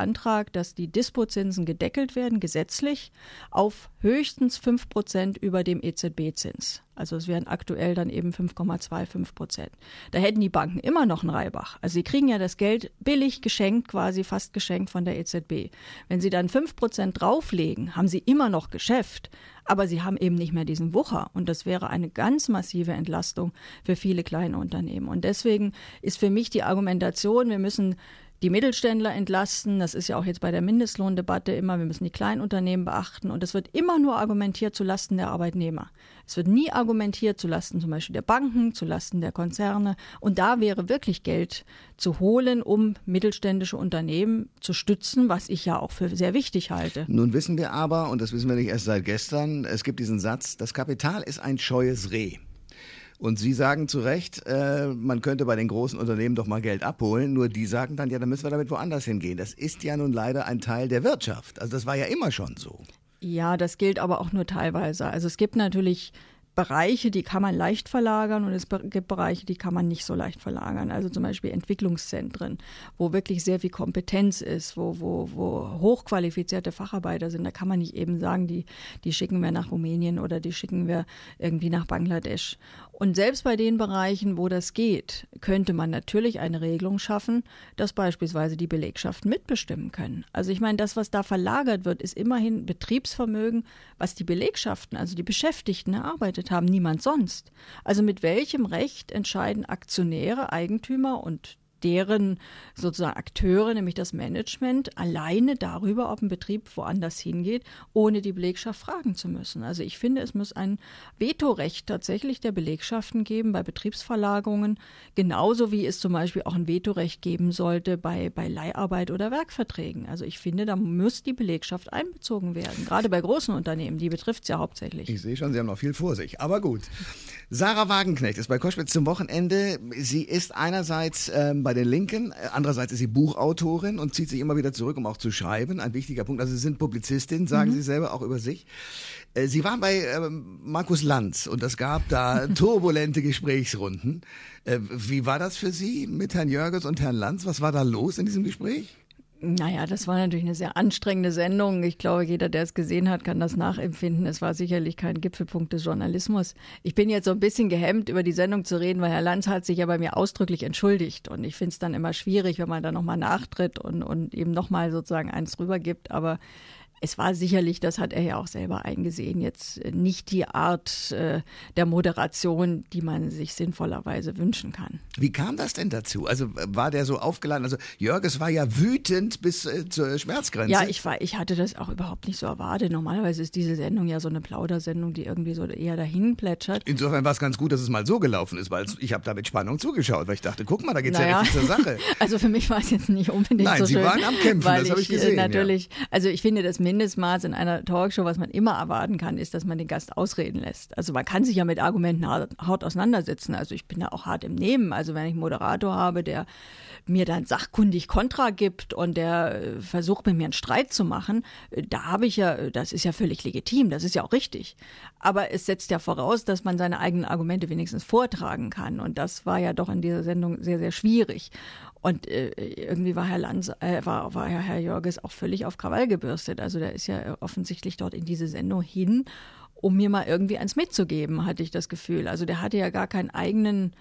[SPEAKER 3] beantragt, dass die Dispozinsen gedeckelt werden, gesetzlich, auf höchstens fünf Prozent über dem E Z B-Zins. Also es wären aktuell dann eben fünf Komma fünfundzwanzig Prozent. Da hätten die Banken immer noch einen Reibach. Also sie kriegen ja das Geld billig geschenkt, quasi fast geschenkt von der E Z B. Wenn sie dann fünf Prozent drauflegen, haben sie immer noch Geschäft, aber sie haben eben nicht mehr diesen Wucher. Und das wäre eine ganz massive Entlastung für viele kleine Unternehmen. Und deswegen ist für mich die Argumentation, wir müssen die Mittelständler entlasten, das ist ja auch jetzt bei der Mindestlohndebatte immer, wir müssen die Kleinunternehmen beachten und es wird immer nur argumentiert zulasten der Arbeitnehmer. Es wird nie argumentiert zulasten zum Beispiel der Banken, zulasten der Konzerne und da wäre wirklich Geld zu holen, um mittelständische Unternehmen zu stützen, was ich ja auch für sehr wichtig halte.
[SPEAKER 2] Nun wissen wir aber, und das wissen wir nicht erst seit gestern, es gibt diesen Satz, das Kapital ist ein scheues Reh. Und Sie sagen zu Recht, äh, man könnte bei den großen Unternehmen doch mal Geld abholen. Nur die sagen dann, ja, dann müssen wir damit woanders hingehen. Das ist ja nun leider ein Teil der Wirtschaft. Also das war ja immer schon so.
[SPEAKER 3] Ja, das gilt aber auch nur teilweise. Also es gibt natürlich Bereiche, die kann man leicht verlagern und es gibt Bereiche, die kann man nicht so leicht verlagern. Also zum Beispiel Entwicklungszentren, wo wirklich sehr viel Kompetenz ist, wo, wo, wo hochqualifizierte Facharbeiter sind. Da kann man nicht eben sagen, die, die schicken wir nach Rumänien oder die schicken wir irgendwie nach Bangladesch. Und selbst bei den Bereichen, wo das geht, könnte man natürlich eine Regelung schaffen, dass beispielsweise die Belegschaften mitbestimmen können. Also ich meine, das, was da verlagert wird, ist immerhin Betriebsvermögen, was die Belegschaften, also die Beschäftigten erarbeitet haben, niemand sonst. Also mit welchem Recht entscheiden Aktionäre, Eigentümer und deren sozusagen Akteure, nämlich das Management, alleine darüber, ob ein Betrieb woanders hingeht, ohne die Belegschaft fragen zu müssen. Also ich finde, es muss ein Vetorecht tatsächlich der Belegschaften geben bei Betriebsverlagerungen, genauso wie es zum Beispiel auch ein Vetorecht geben sollte bei, bei Leiharbeit oder Werkverträgen. Also ich finde, da muss die Belegschaft einbezogen werden, gerade bei großen Unternehmen, die betrifft es ja hauptsächlich.
[SPEAKER 2] Ich sehe schon, Sie haben noch viel vor sich, aber gut. Sarah Wagenknecht ist bei Koschwitz zum Wochenende. Sie ist einerseits ähm, bei den Linken, andererseits ist sie Buchautorin und zieht sich immer wieder zurück, um auch zu schreiben. Ein wichtiger Punkt. Also Sie sind Publizistin, sagen mhm. Sie selber auch über sich. Äh, Sie waren bei ähm, Markus Lanz und es gab da turbulente Gesprächsrunden. Äh, wie war das für Sie mit Herrn Jörges und Herrn Lanz? Was war da los in diesem Gespräch?
[SPEAKER 3] Naja, das war natürlich eine sehr anstrengende Sendung. Ich glaube, jeder, der es gesehen hat, kann das nachempfinden. Es war sicherlich kein Gipfelpunkt des Journalismus. Ich bin jetzt so ein bisschen gehemmt, über die Sendung zu reden, weil Herr Lanz hat sich ja bei mir ausdrücklich entschuldigt. Und ich finde es dann immer schwierig, wenn man da nochmal nachtritt und, und eben nochmal sozusagen eins rübergibt. Aber es war sicherlich, das hat er ja auch selber eingesehen, jetzt nicht die Art äh, der Moderation, die man sich sinnvollerweise wünschen kann.
[SPEAKER 2] Wie kam das denn dazu? Also war der so aufgeladen? Also Jörges war ja wütend bis äh, zur Schmerzgrenze.
[SPEAKER 3] Ja, ich war, ich hatte das auch überhaupt nicht so erwartet. Normalerweise ist diese Sendung ja so eine Plaudersendung, die irgendwie so eher dahin plätschert.
[SPEAKER 2] Insofern war es ganz gut, dass es mal so gelaufen ist, weil ich habe da mit Spannung zugeschaut, weil ich dachte, guck mal, da geht's naja. ja richtig zur Sache.
[SPEAKER 3] Also für mich war es jetzt nicht unbedingt
[SPEAKER 2] Nein,
[SPEAKER 3] so
[SPEAKER 2] Sie
[SPEAKER 3] schön.
[SPEAKER 2] Nein, Sie waren am Kämpfen, das habe ich gesehen.
[SPEAKER 3] Natürlich,
[SPEAKER 2] ja.
[SPEAKER 3] Also ich finde, das Mindestmaß in einer Talkshow, was man immer erwarten kann, ist, dass man den Gast ausreden lässt. Also man kann sich ja mit Argumenten hart, hart auseinandersetzen. Also ich bin da auch hart im Nehmen. Also wenn ich einen Moderator habe, der mir dann sachkundig Kontra gibt und der äh, versucht, mit mir einen Streit zu machen, äh, da habe ich ja, das ist ja völlig legitim, das ist ja auch richtig. Aber es setzt ja voraus, dass man seine eigenen Argumente wenigstens vortragen kann. Und das war ja doch in dieser Sendung sehr, sehr schwierig. Und äh, irgendwie war Herr Lanz, äh, war, war ja Herr Jörges auch völlig auf Krawall gebürstet. Also der ist ja offensichtlich dort in diese Sendung hin, um mir mal irgendwie eins mitzugeben, hatte ich das Gefühl. Also der hatte ja gar keinen eigenen,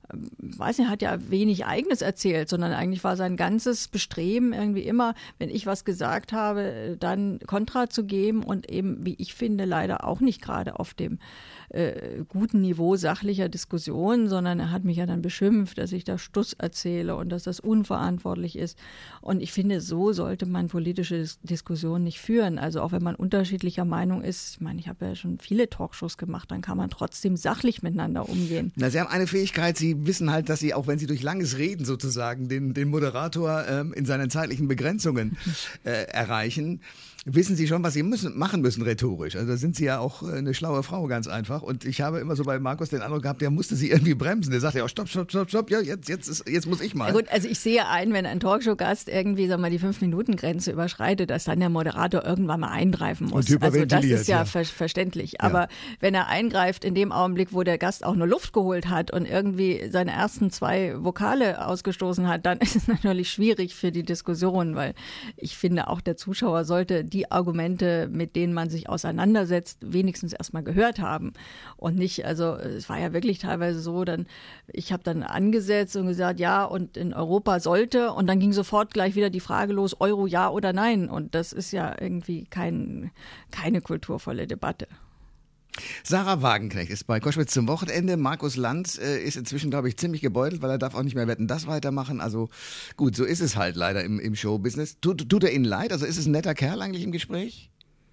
[SPEAKER 3] weiß nicht, hat ja wenig Eigenes erzählt, sondern eigentlich war sein ganzes Bestreben irgendwie immer, wenn ich was gesagt habe, dann Kontra zu geben und eben, wie ich finde, leider auch nicht gerade auf dem äh, guten Niveau sachlicher Diskussion, sondern er hat mich ja dann beschimpft, dass ich da Stuss erzähle und dass das unverantwortlich ist. Und ich finde, so sollte man politische Dis- Diskussionen nicht führen. Also auch wenn man unterschiedlicher Meinung ist, ich meine, ich habe ja schon viele Talkshows gemacht, dann kann man trotzdem sachlich miteinander umgehen.
[SPEAKER 2] Na, Sie haben eine Fähigkeit, Sie wissen halt, dass Sie, auch wenn Sie durch langes Reden sozusagen den, den Moderator ähm, in seinen zeitlichen Begrenzungen äh, erreichen. wissen Sie schon, was Sie müssen, machen müssen rhetorisch. Also da sind Sie ja auch eine schlaue Frau, ganz einfach. Und ich habe immer so bei Markus den Eindruck gehabt, der musste Sie irgendwie bremsen. Der sagte ja, oh, stopp, stopp, stopp, stopp, ja, jetzt, jetzt, ist, jetzt muss ich mal.
[SPEAKER 3] Ja gut, also ich sehe ein, wenn ein Talkshow-Gast irgendwie, sagen wir mal, die Fünf-Minuten-Grenze überschreitet, dass dann der Moderator irgendwann mal eingreifen muss.
[SPEAKER 2] Und
[SPEAKER 3] also das ist ja,
[SPEAKER 2] ja.
[SPEAKER 3] ver- verständlich. Aber ja. wenn er eingreift in dem Augenblick, wo der Gast auch nur Luft geholt hat und irgendwie seine ersten zwei Vokale ausgestoßen hat, dann ist es natürlich schwierig für die Diskussion, weil ich finde, auch der Zuschauer sollte die Argumente, mit denen man sich auseinandersetzt, wenigstens erstmal gehört haben. Und nicht, also es war ja wirklich teilweise so, dann ich habe dann angesetzt und gesagt, ja, und in Europa sollte, und dann ging sofort gleich wieder die Frage los, Euro ja oder nein. Und das ist ja irgendwie kein, keine kulturvolle Debatte.
[SPEAKER 2] Sarah Wagenknecht ist bei Koschwitz zum Wochenende. Markus Lanz äh, ist inzwischen, glaube ich, ziemlich gebeutelt, weil er darf auch nicht mehr Wetten, das weitermachen. Also gut, so ist es halt leider im, im Showbusiness. Tut, tut er Ihnen leid? Also ist es ein netter Kerl eigentlich im Gespräch?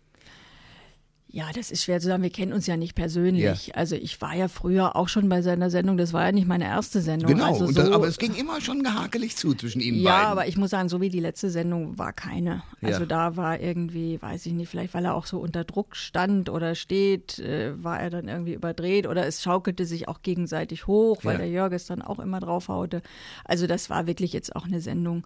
[SPEAKER 3] Ja, das ist schwer zu sagen. Wir kennen uns ja nicht persönlich.
[SPEAKER 2] Ja.
[SPEAKER 3] Also ich war ja früher auch schon bei seiner Sendung. Das war ja nicht meine erste Sendung.
[SPEAKER 2] Genau,
[SPEAKER 3] also
[SPEAKER 2] und
[SPEAKER 3] so,
[SPEAKER 2] das, aber es ging immer schon gehakelig zu zwischen Ihnen
[SPEAKER 3] ja,
[SPEAKER 2] beiden.
[SPEAKER 3] Ja, aber ich muss sagen, so wie die letzte Sendung war keine. Also
[SPEAKER 2] ja.
[SPEAKER 3] da war irgendwie, weiß ich nicht, vielleicht weil er auch so unter Druck stand oder steht, äh, war er dann irgendwie überdreht oder es schaukelte sich auch gegenseitig hoch, weil ja. der Jörges dann auch immer draufhaute. Also das war wirklich jetzt auch eine Sendung.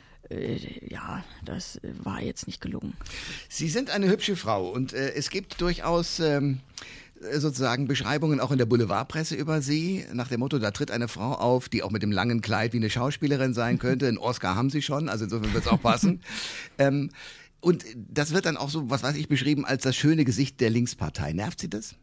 [SPEAKER 3] Ja, das war jetzt nicht gelungen.
[SPEAKER 2] Sie sind eine hübsche Frau und äh, es gibt durchaus ähm, sozusagen Beschreibungen auch in der Boulevardpresse über Sie, nach dem Motto, da tritt eine Frau auf, die auch mit dem langen Kleid wie eine Schauspielerin sein könnte. Einen Oscar haben Sie schon, also insofern wird es auch passen. ähm, und das wird dann auch so, was weiß ich, beschrieben als das schöne Gesicht der Linkspartei. Nervt Sie das?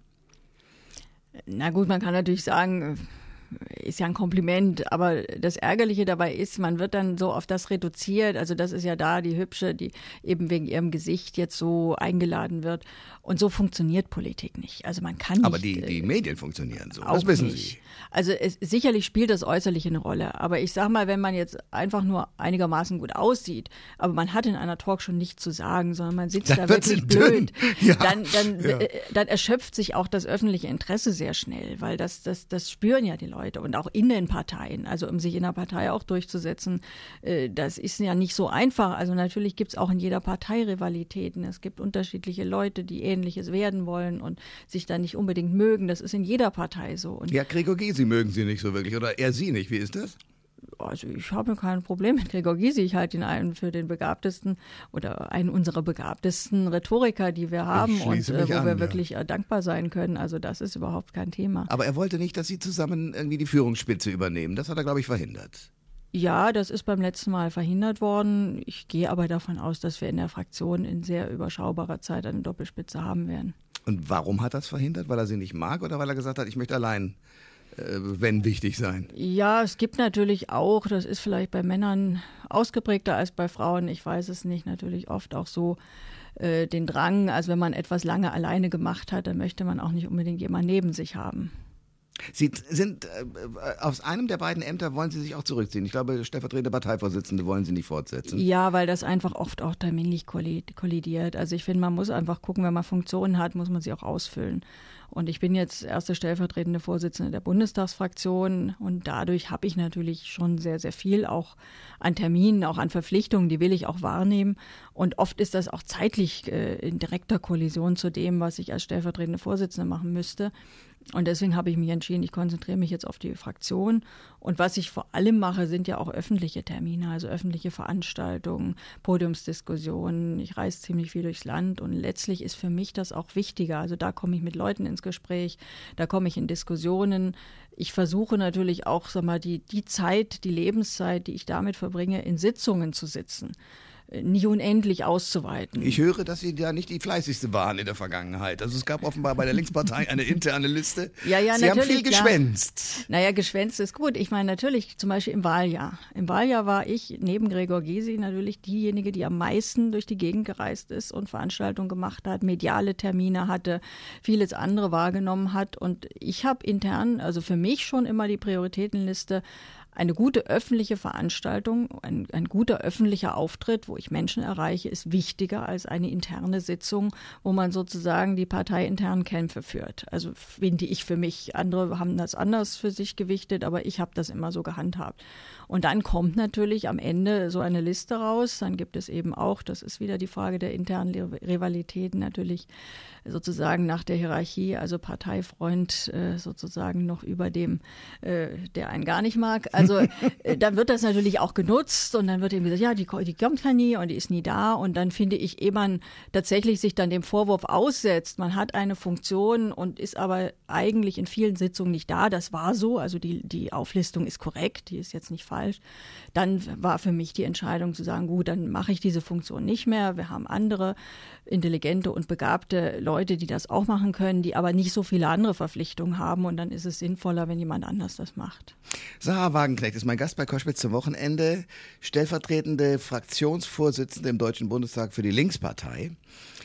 [SPEAKER 3] Na gut, man kann natürlich sagen, ist ja ein Kompliment, aber das Ärgerliche dabei ist, man wird dann so auf das reduziert, also das ist ja da die Hübsche, die eben wegen ihrem Gesicht jetzt so eingeladen wird und so funktioniert Politik nicht. Also man kann nicht...
[SPEAKER 2] Aber die, die Medien funktionieren so,
[SPEAKER 3] auch
[SPEAKER 2] das wissen
[SPEAKER 3] nicht.
[SPEAKER 2] Sie.
[SPEAKER 3] Also es, sicherlich spielt das Äußerliche eine Rolle, aber ich sag mal, wenn man jetzt einfach nur einigermaßen gut aussieht, aber man hat in einer Talkshow nichts zu sagen, sondern man sitzt
[SPEAKER 2] dann
[SPEAKER 3] da
[SPEAKER 2] wird
[SPEAKER 3] wirklich
[SPEAKER 2] sie
[SPEAKER 3] blöd,
[SPEAKER 2] ja.
[SPEAKER 3] dann, dann,
[SPEAKER 2] ja.
[SPEAKER 3] äh, dann erschöpft sich auch das öffentliche Interesse sehr schnell, weil das, das, das spüren ja die Leute und auch in den Parteien, also um sich in der Partei auch durchzusetzen, äh, das ist ja nicht so einfach. Also natürlich gibt es auch in jeder Partei Rivalitäten, es gibt unterschiedliche Leute, die Ähnliches werden wollen und sich dann nicht unbedingt mögen, das ist in jeder Partei so. Und
[SPEAKER 2] ja, Gregor Gysi mögen Sie nicht so wirklich oder er Sie nicht, wie ist das?
[SPEAKER 3] Also ich habe kein Problem mit Gregor Gysi. Ich halte ihn einen für den begabtesten oder einen unserer begabtesten Rhetoriker, die wir haben und äh, wo
[SPEAKER 2] an,
[SPEAKER 3] wir
[SPEAKER 2] ja.
[SPEAKER 3] wirklich äh, dankbar sein können. Also das ist überhaupt kein Thema.
[SPEAKER 2] Aber er wollte nicht, dass Sie zusammen irgendwie die Führungsspitze übernehmen. Das hat er, glaube ich, verhindert.
[SPEAKER 3] Ja, das ist beim letzten Mal verhindert worden. Ich gehe aber davon aus, dass wir in der Fraktion in sehr überschaubarer Zeit eine Doppelspitze haben werden.
[SPEAKER 2] Und warum hat er das verhindert? Weil er sie nicht mag oder weil er gesagt hat, ich möchte allein, äh, wenn wichtig sein?
[SPEAKER 3] Ja, es gibt natürlich auch, das ist vielleicht bei Männern ausgeprägter als bei Frauen, ich weiß es nicht, natürlich oft auch so, äh, den Drang, also wenn man etwas lange alleine gemacht hat, dann möchte man auch nicht unbedingt jemanden neben sich haben.
[SPEAKER 2] Sie sind, äh, aus einem der beiden Ämter wollen Sie sich auch zurückziehen. Ich glaube, stellvertretende Parteivorsitzende wollen Sie nicht fortsetzen.
[SPEAKER 3] Ja, weil das einfach oft auch terminlich kollidiert. Also ich finde, man muss einfach gucken, wenn man Funktionen hat, muss man sie auch ausfüllen. Und ich bin jetzt erste stellvertretende Vorsitzende der Bundestagsfraktion und dadurch habe ich natürlich schon sehr, sehr viel auch an Terminen, auch an Verpflichtungen, die will ich auch wahrnehmen. Und oft ist das auch zeitlich äh, in direkter Kollision zu dem, was ich als stellvertretende Vorsitzende machen müsste. Und deswegen habe ich mich entschieden, ich konzentriere mich jetzt auf die Fraktion. Und was ich vor allem mache, sind ja auch öffentliche Termine, also öffentliche Veranstaltungen, Podiumsdiskussionen. Ich reise ziemlich viel durchs Land und letztlich ist für mich das auch wichtiger. Also da komme ich mit Leuten ins Gespräch, da komme ich in Diskussionen. Ich versuche natürlich auch, sag mal, die, die Zeit, die Lebenszeit, die ich damit verbringe, in Sitzungen zu sitzen, nicht unendlich auszuweiten.
[SPEAKER 2] Ich höre, dass Sie ja nicht die fleißigste waren in der Vergangenheit. Also es gab offenbar bei der Linkspartei eine interne Liste.
[SPEAKER 3] Ja, ja,
[SPEAKER 2] Sie haben viel
[SPEAKER 3] klar.
[SPEAKER 2] geschwänzt.
[SPEAKER 3] Naja, geschwänzt ist gut. Ich meine natürlich zum Beispiel im Wahljahr. Im Wahljahr war ich neben Gregor Gysi natürlich diejenige, die am meisten durch die Gegend gereist ist und Veranstaltungen gemacht hat, mediale Termine hatte, vieles andere wahrgenommen hat. Und ich habe intern, also für mich schon immer die Prioritätenliste eine gute öffentliche Veranstaltung, ein, ein guter öffentlicher Auftritt, wo ich Menschen erreiche, ist wichtiger als eine interne Sitzung, wo man sozusagen die parteiinternen Kämpfe führt. Also finde ich für mich, andere haben das anders für sich gewichtet, aber ich habe das immer so gehandhabt. Und dann kommt natürlich am Ende so eine Liste raus, dann gibt es eben auch, das ist wieder die Frage der internen Rivalitäten, natürlich sozusagen nach der Hierarchie, also Parteifreund äh, sozusagen noch über dem, äh, der einen gar nicht mag. Also äh, dann wird das natürlich auch genutzt und dann wird eben gesagt, ja, die, die kommt ja nie und die ist nie da. Und dann finde ich, ehe man tatsächlich sich dann dem Vorwurf aussetzt, man hat eine Funktion und ist aber eigentlich in vielen Sitzungen nicht da, das war so, also die, die Auflistung ist korrekt, die ist jetzt nicht falsch, dann war für mich die Entscheidung zu sagen, gut, dann mache ich diese Funktion nicht mehr. Wir haben andere intelligente und begabte Leute, die das auch machen können, die aber nicht so viele andere Verpflichtungen haben und dann ist es sinnvoller, wenn jemand anders das macht.
[SPEAKER 2] Sarah Wagenknecht ist mein Gast bei Koschwitz zum Wochenende, stellvertretende Fraktionsvorsitzende im Deutschen Bundestag für die Linkspartei.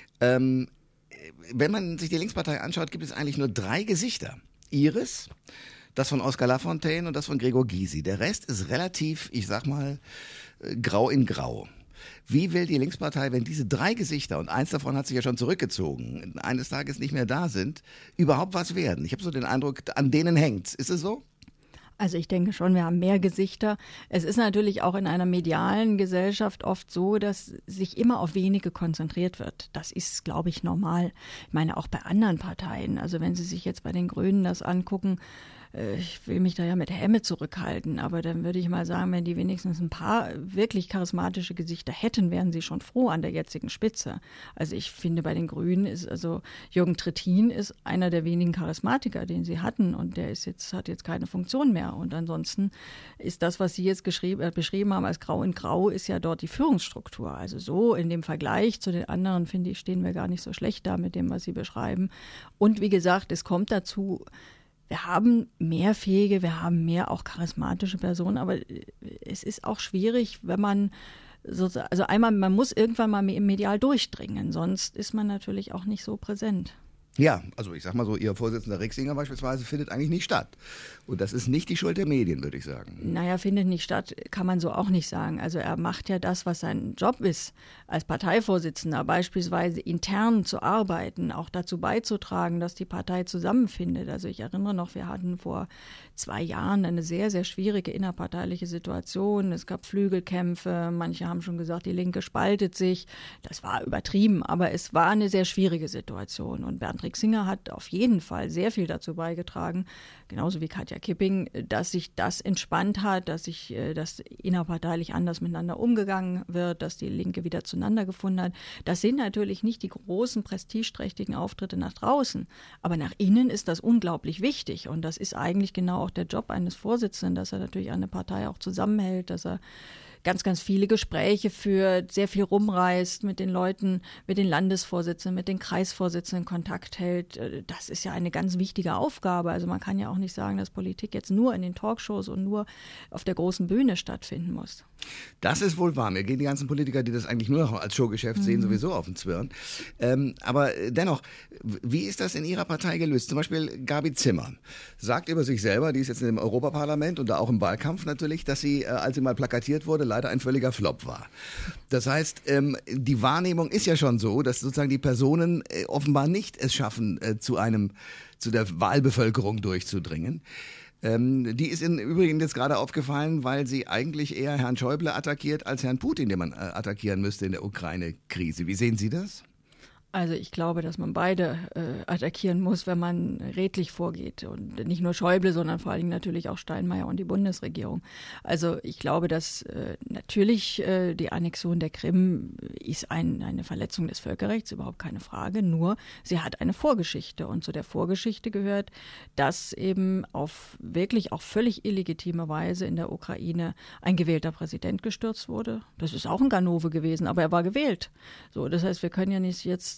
[SPEAKER 2] Ähm, wenn man sich die Linkspartei anschaut, gibt es eigentlich nur drei Gesichter. Ihres, das von Oskar Lafontaine und das von Gregor Gysi. Der Rest ist relativ, ich sag mal, grau in grau. Wie will die Linkspartei, wenn diese drei Gesichter, und eins davon hat sich ja schon zurückgezogen, eines Tages nicht mehr da sind, überhaupt was werden? Ich habe so den Eindruck, an denen hängt's. Ist es so?
[SPEAKER 3] Also ich denke schon, wir haben mehr Gesichter. Es ist natürlich auch in einer medialen Gesellschaft oft so, dass sich immer auf wenige konzentriert wird. Das ist, glaube ich, normal. Ich meine, auch bei anderen Parteien. Also wenn Sie sich jetzt bei den Grünen das angucken, ich will mich da ja mit Hämme zurückhalten, aber dann würde ich mal sagen, wenn die wenigstens ein paar wirklich charismatische Gesichter hätten, wären sie schon froh an der jetzigen Spitze. Also ich finde, bei den Grünen ist, also Jürgen Trittin ist einer der wenigen Charismatiker, den sie hatten und der ist jetzt, hat jetzt keine Funktion mehr. Und ansonsten ist das, was Sie jetzt geschrieben, äh, beschrieben haben als Grau in Grau, ist ja dort die Führungsstruktur. Also so in dem Vergleich zu den anderen, finde ich, stehen wir gar nicht so schlecht da mit dem, was Sie beschreiben. Und wie gesagt, es kommt dazu, wir haben mehr fähige, wir haben mehr auch charismatische Personen, aber es ist auch schwierig, wenn man sozusagen, also einmal, man muss irgendwann mal medial durchdringen, sonst ist man natürlich auch nicht so präsent.
[SPEAKER 2] Ja, also ich sag mal so, Ihr Vorsitzender Rixinger beispielsweise findet eigentlich nicht statt. Und das ist nicht die Schuld der Medien, würde ich sagen.
[SPEAKER 3] Naja, findet nicht statt, kann man so auch nicht sagen. Also er macht ja das, was sein Job ist, als Parteivorsitzender beispielsweise intern zu arbeiten, auch dazu beizutragen, dass die Partei zusammenfindet. Also ich erinnere noch, wir hatten vor zwei Jahren eine sehr, sehr schwierige innerparteiliche Situation. Es gab Flügelkämpfe, manche haben schon gesagt, die Linke spaltet sich. Das war übertrieben, aber es war eine sehr schwierige Situation. Und Bernd Rixinger hat auf jeden Fall sehr viel dazu beigetragen, genauso wie Katja Kipping, dass sich das entspannt hat, dass sich das innerparteilich anders miteinander umgegangen wird, dass die Linke wieder zueinander gefunden hat. Das sind natürlich nicht die großen, prestigeträchtigen Auftritte nach draußen, aber nach innen ist das unglaublich wichtig und das ist eigentlich genau auch der Job eines Vorsitzenden, dass er natürlich eine Partei auch zusammenhält, dass er ganz, ganz viele Gespräche führt, sehr viel rumreist, mit den Leuten, mit den Landesvorsitzenden, mit den Kreisvorsitzenden Kontakt hält. Das ist ja eine ganz wichtige Aufgabe. Also man kann ja auch nicht sagen, dass Politik jetzt nur in den Talkshows und nur auf der großen Bühne stattfinden muss.
[SPEAKER 2] Das ist wohl wahr. Mir gehen die ganzen Politiker, die das eigentlich nur noch als Showgeschäft mhm. sehen, sowieso auf den Zwirn. Ähm, aber dennoch, wie ist das in Ihrer Partei gelöst? Zum Beispiel Gabi Zimmer sagt über sich selber, die ist jetzt im Europaparlament und da auch im Wahlkampf natürlich, dass sie, äh, als sie mal plakatiert wurde, leider ein völliger Flop war. Das heißt, ähm, die Wahrnehmung ist ja schon so, dass sozusagen die Personen äh, offenbar nicht es schaffen, äh, zu einem, zu der Wahlbevölkerung durchzudringen. Ähm, die ist im Übrigen jetzt gerade aufgefallen, weil sie eigentlich eher Herrn Schäuble attackiert als Herrn Putin, den man äh, attackieren müsste in der Ukraine-Krise. Wie sehen Sie das?
[SPEAKER 3] Also ich glaube, dass man beide äh, attackieren muss, wenn man redlich vorgeht. Und nicht nur Schäuble, sondern vor allen Dingen natürlich auch Steinmeier und die Bundesregierung. Also ich glaube, dass äh, natürlich äh, die Annexion der Krim ist ein, eine Verletzung des Völkerrechts, überhaupt keine Frage. Nur sie hat eine Vorgeschichte. Und zu der Vorgeschichte gehört, dass eben auf wirklich auch völlig illegitime Weise in der Ukraine ein gewählter Präsident gestürzt wurde. Das ist auch ein Ganove gewesen, aber er war gewählt. So, das heißt, wir können ja nicht jetzt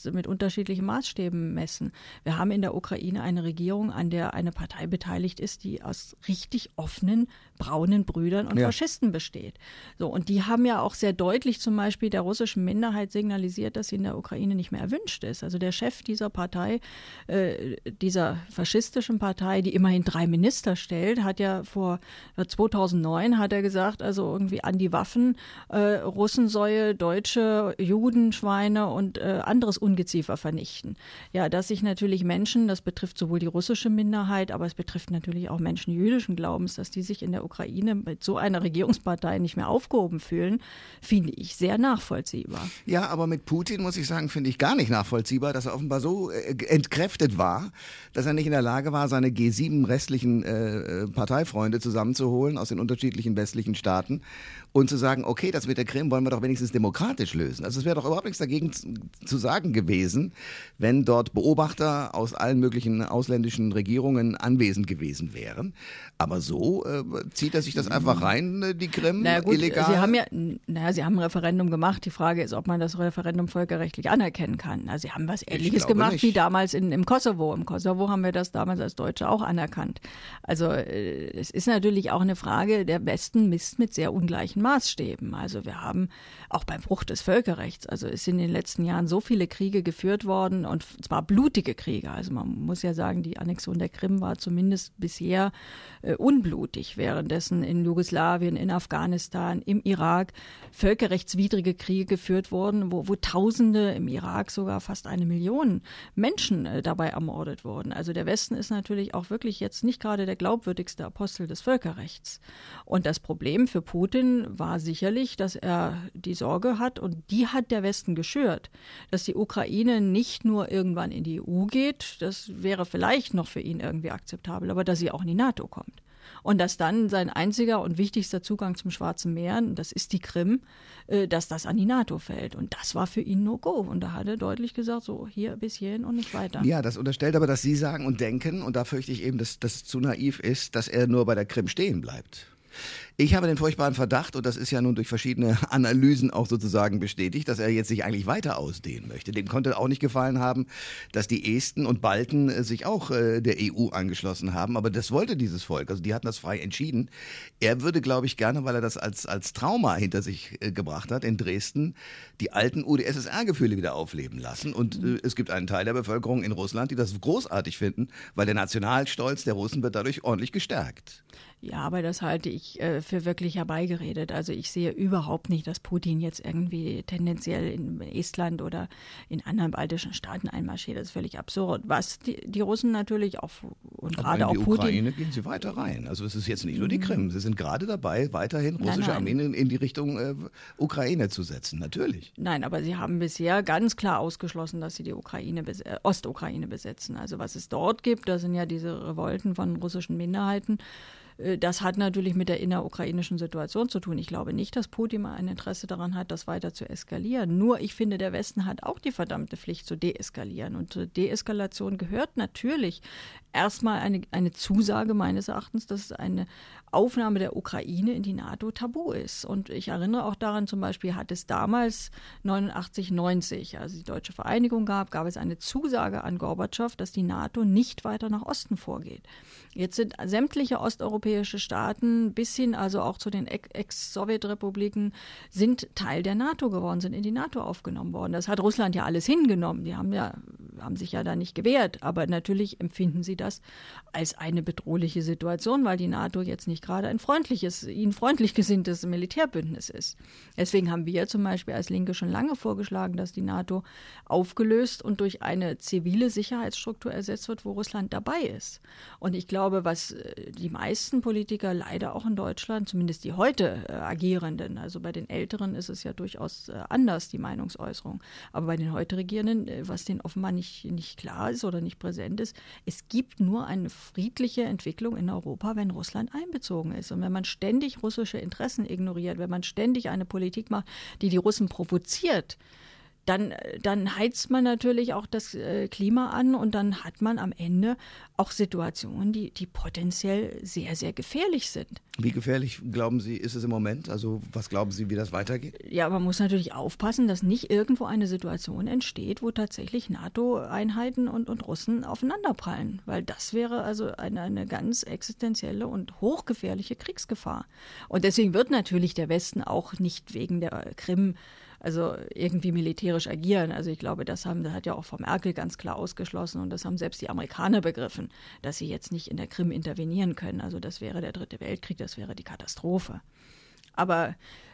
[SPEAKER 3] mit unterschiedlichen Maßstäben messen. Wir haben in der Ukraine eine Regierung, an der eine Partei beteiligt ist, die aus richtig offenen, braunen Brüdern und ja. Faschisten besteht. So, und die haben ja auch sehr deutlich zum Beispiel der russischen Minderheit signalisiert, dass sie in der Ukraine nicht mehr erwünscht ist. Also der Chef dieser Partei, äh, dieser faschistischen Partei, die immerhin drei Minister stellt, hat ja vor zweitausendneun hat er gesagt, also irgendwie an die Waffen, äh, Russensäue, Deutsche, Juden, Schweine und äh, anderes Ungeziefer vernichten. Ja, dass sich natürlich Menschen, das betrifft sowohl die russische Minderheit, aber es betrifft natürlich auch Menschen jüdischen Glaubens, dass die sich in der Ukraine mit so einer Regierungspartei nicht mehr aufgehoben fühlen, finde ich sehr nachvollziehbar.
[SPEAKER 2] Ja, aber mit Putin, muss ich sagen, finde ich gar nicht nachvollziehbar, dass er offenbar so äh, entkräftet war, dass er nicht in der Lage war, seine G sieben restlichen äh, Parteifreunde zusammenzuholen aus den unterschiedlichen westlichen Staaten und zu sagen, okay, das mit der Krim wollen wir doch wenigstens demokratisch lösen. Also es wäre doch überhaupt nichts dagegen zu sagen gewesen, wenn dort Beobachter aus allen möglichen ausländischen Regierungen anwesend gewesen wären. Aber so äh, zieht er sich das einfach rein, die Krim,
[SPEAKER 3] naja, gut,
[SPEAKER 2] illegal?
[SPEAKER 3] Sie haben ja, naja, Sie haben ein Referendum gemacht. Die Frage ist, ob man das Referendum völkerrechtlich anerkennen kann. Also Sie haben was Ähnliches gemacht nicht. wie damals in, im Kosovo. Im Kosovo haben wir das damals als Deutsche auch anerkannt. Also äh, es ist natürlich auch eine Frage, der Westen misst mit sehr ungleichen Maßstäben. Also wir haben auch beim Bruch des Völkerrechts, also es sind in den letzten Jahren so viele Kriege geführt worden und zwar blutige Kriege. Also man muss ja sagen, die Annexion der Krim war zumindest bisher äh, unblutig, währenddessen in Jugoslawien, in Afghanistan, im Irak völkerrechtswidrige Kriege geführt wurden, wo, wo Tausende, im Irak sogar fast eine Million Menschen äh, dabei ermordet wurden. Also der Westen ist natürlich auch wirklich jetzt nicht gerade der glaubwürdigste Apostel des Völkerrechts. Und das Problem für Putin war sicherlich, dass er die Sorge hat, und die hat der Westen geschürt, dass die Ukraine nicht nur irgendwann in die E U geht, das wäre vielleicht noch für ihn irgendwie akzeptabel, aber dass sie auch in die NATO kommt. Und dass dann sein einziger und wichtigster Zugang zum Schwarzen Meer, das ist die Krim, dass das an die NATO fällt. Und das war für ihn No-Go. Und da hat er deutlich gesagt, so hier bis hierhin und nicht weiter.
[SPEAKER 2] Ja, das unterstellt aber, dass Sie sagen und denken, und da fürchte ich eben, dass das zu naiv ist, dass er nur bei der Krim stehen bleibt. Ich habe den furchtbaren Verdacht, und das ist ja nun durch verschiedene Analysen auch sozusagen bestätigt, dass er jetzt sich eigentlich weiter ausdehnen möchte. Dem konnte auch nicht gefallen haben, dass die Esten und Balten sich auch äh, der E U angeschlossen haben. Aber das wollte dieses Volk. Also die hatten das frei entschieden. Er würde, glaube ich, gerne, weil er das als, als Trauma hinter sich äh, gebracht hat, in Dresden die alten U d S S R-Gefühle wieder aufleben lassen. Und äh, es gibt einen Teil der Bevölkerung in Russland, die das großartig finden, weil der Nationalstolz der Russen wird dadurch ordentlich gestärkt.
[SPEAKER 3] Ja, aber das halte ich äh, für wirklich herbeigeredet. Also ich sehe überhaupt nicht, dass Putin jetzt irgendwie tendenziell in Estland oder in anderen baltischen Staaten einmarschiert. Das ist völlig absurd. Was die, die Russen natürlich auch und
[SPEAKER 2] aber
[SPEAKER 3] gerade auch Putin.
[SPEAKER 2] In die Ukraine gehen sie weiter rein. Also es ist jetzt nicht nur die Krim. Sie sind gerade dabei, weiterhin russische Armeen in, in die Richtung äh, Ukraine zu setzen. Natürlich.
[SPEAKER 3] Nein, aber sie haben bisher ganz klar ausgeschlossen, dass sie die Ukraine, äh, Ostukraine besetzen. Also was es dort gibt, da sind ja diese Revolten von russischen Minderheiten. Das hat natürlich mit der innerukrainischen Situation zu tun. Ich glaube nicht, dass Putin mal ein Interesse daran hat, das weiter zu eskalieren. Nur ich finde, der Westen hat auch die verdammte Pflicht zu deeskalieren. Und zur Deeskalation gehört natürlich erstmal eine, eine Zusage meines Erachtens, dass eine Aufnahme der Ukraine in die NATO tabu ist. Und ich erinnere auch daran, zum Beispiel hat es damals neunundachtzig, neunzig, als die deutsche Vereinigung gab, gab es eine Zusage an Gorbatschow, dass die NATO nicht weiter nach Osten vorgeht. Jetzt sind sämtliche osteuropäische Staaten bis hin also auch zu den Ex-Sowjetrepubliken sind Teil der NATO geworden, sind in die NATO aufgenommen worden. Das hat Russland ja alles hingenommen. Die haben ja haben sich ja da nicht gewehrt, aber natürlich empfinden sie das als eine bedrohliche Situation, weil die NATO jetzt nicht gerade ein freundliches, ihnen freundlich gesinntes Militärbündnis ist. Deswegen haben wir zum Beispiel als Linke schon lange vorgeschlagen, dass die NATO aufgelöst und durch eine zivile Sicherheitsstruktur ersetzt wird, wo Russland dabei ist. Und ich glaube, was die meisten Politiker leider auch in Deutschland, zumindest die heute äh, agierenden, also bei den Älteren ist es ja durchaus äh, anders, die Meinungsäußerung, aber bei den heute Regierenden, äh, was denen offenbar nicht nicht klar ist oder nicht präsent ist, es gibt nur eine friedliche Entwicklung in Europa, wenn Russland einbezogen ist. Und wenn man ständig russische Interessen ignoriert, wenn man ständig eine Politik macht, die die Russen provoziert, dann, dann heizt man natürlich auch das Klima an und dann hat man am Ende auch Situationen, die, die potenziell sehr, sehr gefährlich sind.
[SPEAKER 2] Wie gefährlich, glauben Sie, ist es im Moment? Also was glauben Sie, wie das weitergeht?
[SPEAKER 3] Ja, man muss natürlich aufpassen, dass nicht irgendwo eine Situation entsteht, wo tatsächlich NATO-Einheiten und, und Russen aufeinanderprallen. Weil das wäre also eine, eine ganz existenzielle und hochgefährliche Kriegsgefahr. Und deswegen wird natürlich der Westen auch nicht wegen der Krim also irgendwie militärisch agieren. Also ich glaube, das haben, das hat ja auch Frau Merkel ganz klar ausgeschlossen und das haben selbst die Amerikaner begriffen, dass sie jetzt nicht in der Krim intervenieren können. Also das wäre der dritte Weltkrieg, das wäre die Katastrophe. Aber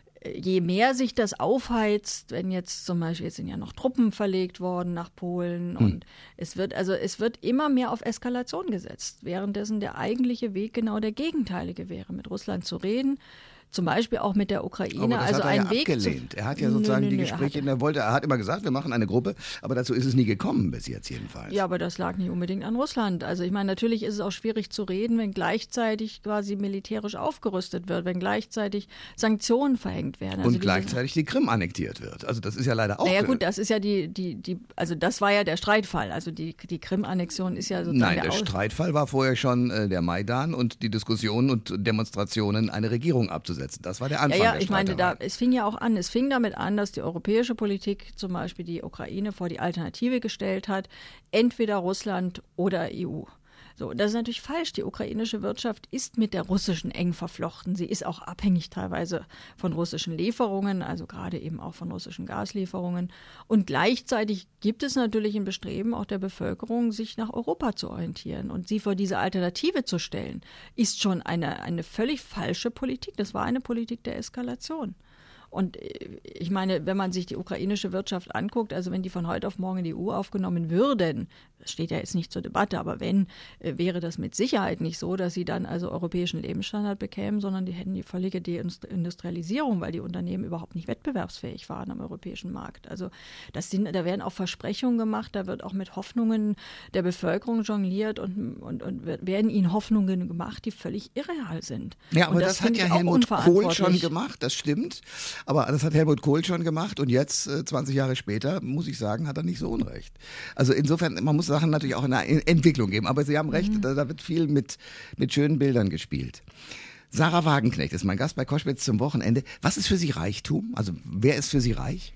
[SPEAKER 3] je mehr sich das aufheizt, wenn jetzt zum Beispiel, jetzt sind ja noch Truppen verlegt worden nach Polen und hm. es wird, also es wird immer mehr auf Eskalation gesetzt, währenddessen der eigentliche Weg genau der gegenteilige wäre, mit Russland zu reden, zum Beispiel auch mit der Ukraine.
[SPEAKER 2] Aber das
[SPEAKER 3] also
[SPEAKER 2] hat er
[SPEAKER 3] ein
[SPEAKER 2] ja
[SPEAKER 3] Weg
[SPEAKER 2] abgelehnt. Er hat ja sozusagen nö, nö, die Gespräche, er, er wollte, er hat immer gesagt, wir machen eine Gruppe, aber dazu ist es nie gekommen bis jetzt jedenfalls.
[SPEAKER 3] Ja, aber das lag nicht unbedingt an Russland. Also ich meine, natürlich ist es auch schwierig zu reden, wenn gleichzeitig quasi militärisch aufgerüstet wird, wenn gleichzeitig Sanktionen verhängt werden. Also
[SPEAKER 2] und gleichzeitig die Krim annektiert wird. Also das ist ja leider auch.
[SPEAKER 3] Naja gut, das ist ja die, die, die, also das war ja der Streitfall. Also die, die Krim-Annexion ist ja sozusagen
[SPEAKER 2] Nein,
[SPEAKER 3] der,
[SPEAKER 2] der Streitfall war vorher schon äh, der Maidan und die Diskussionen und Demonstrationen, eine Regierung abzusetzen. Das war der Anfang.
[SPEAKER 3] Ja, ja, ich meine, da, es fing ja auch an, es fing damit an, dass die europäische Politik zum Beispiel die Ukraine vor die Alternative gestellt hat, entweder Russland oder E U. So, das ist natürlich falsch. Die ukrainische Wirtschaft ist mit der russischen eng verflochten. Sie ist auch abhängig teilweise von russischen Lieferungen, also gerade eben auch von russischen Gaslieferungen. Und gleichzeitig gibt es natürlich ein Bestreben auch der Bevölkerung, sich nach Europa zu orientieren. Und sie vor diese Alternative zu stellen, ist schon eine, eine völlig falsche Politik. Das war eine Politik der Eskalation. Und ich meine, wenn man sich die ukrainische Wirtschaft anguckt, also wenn die von heute auf morgen in die E U aufgenommen würden, das steht ja jetzt nicht zur Debatte, aber wenn, wäre das mit Sicherheit nicht so, dass sie dann also europäischen Lebensstandard bekämen, sondern die hätten die völlige Deindustrialisierung, weil die Unternehmen überhaupt nicht wettbewerbsfähig waren am europäischen Markt. Also das sind, da werden auch Versprechungen gemacht, da wird auch mit Hoffnungen der Bevölkerung jongliert und, und, und werden ihnen Hoffnungen gemacht, die völlig irreal sind.
[SPEAKER 2] Ja, aber das,
[SPEAKER 3] das
[SPEAKER 2] hat ja Helmut Kohl schon gemacht, das stimmt. Aber das hat Helmut Kohl schon gemacht und jetzt, äh, zwanzig Jahre später, muss ich sagen, hat er nicht so unrecht. Also insofern, man muss Sachen natürlich auch in einer Entwicklung geben. Aber Sie haben recht, mhm. da, da wird viel mit, mit schönen Bildern gespielt. Sarah Wagenknecht ist mein Gast bei Koschwitz zum Wochenende. Was ist für Sie Reichtum? Also wer ist für Sie reich?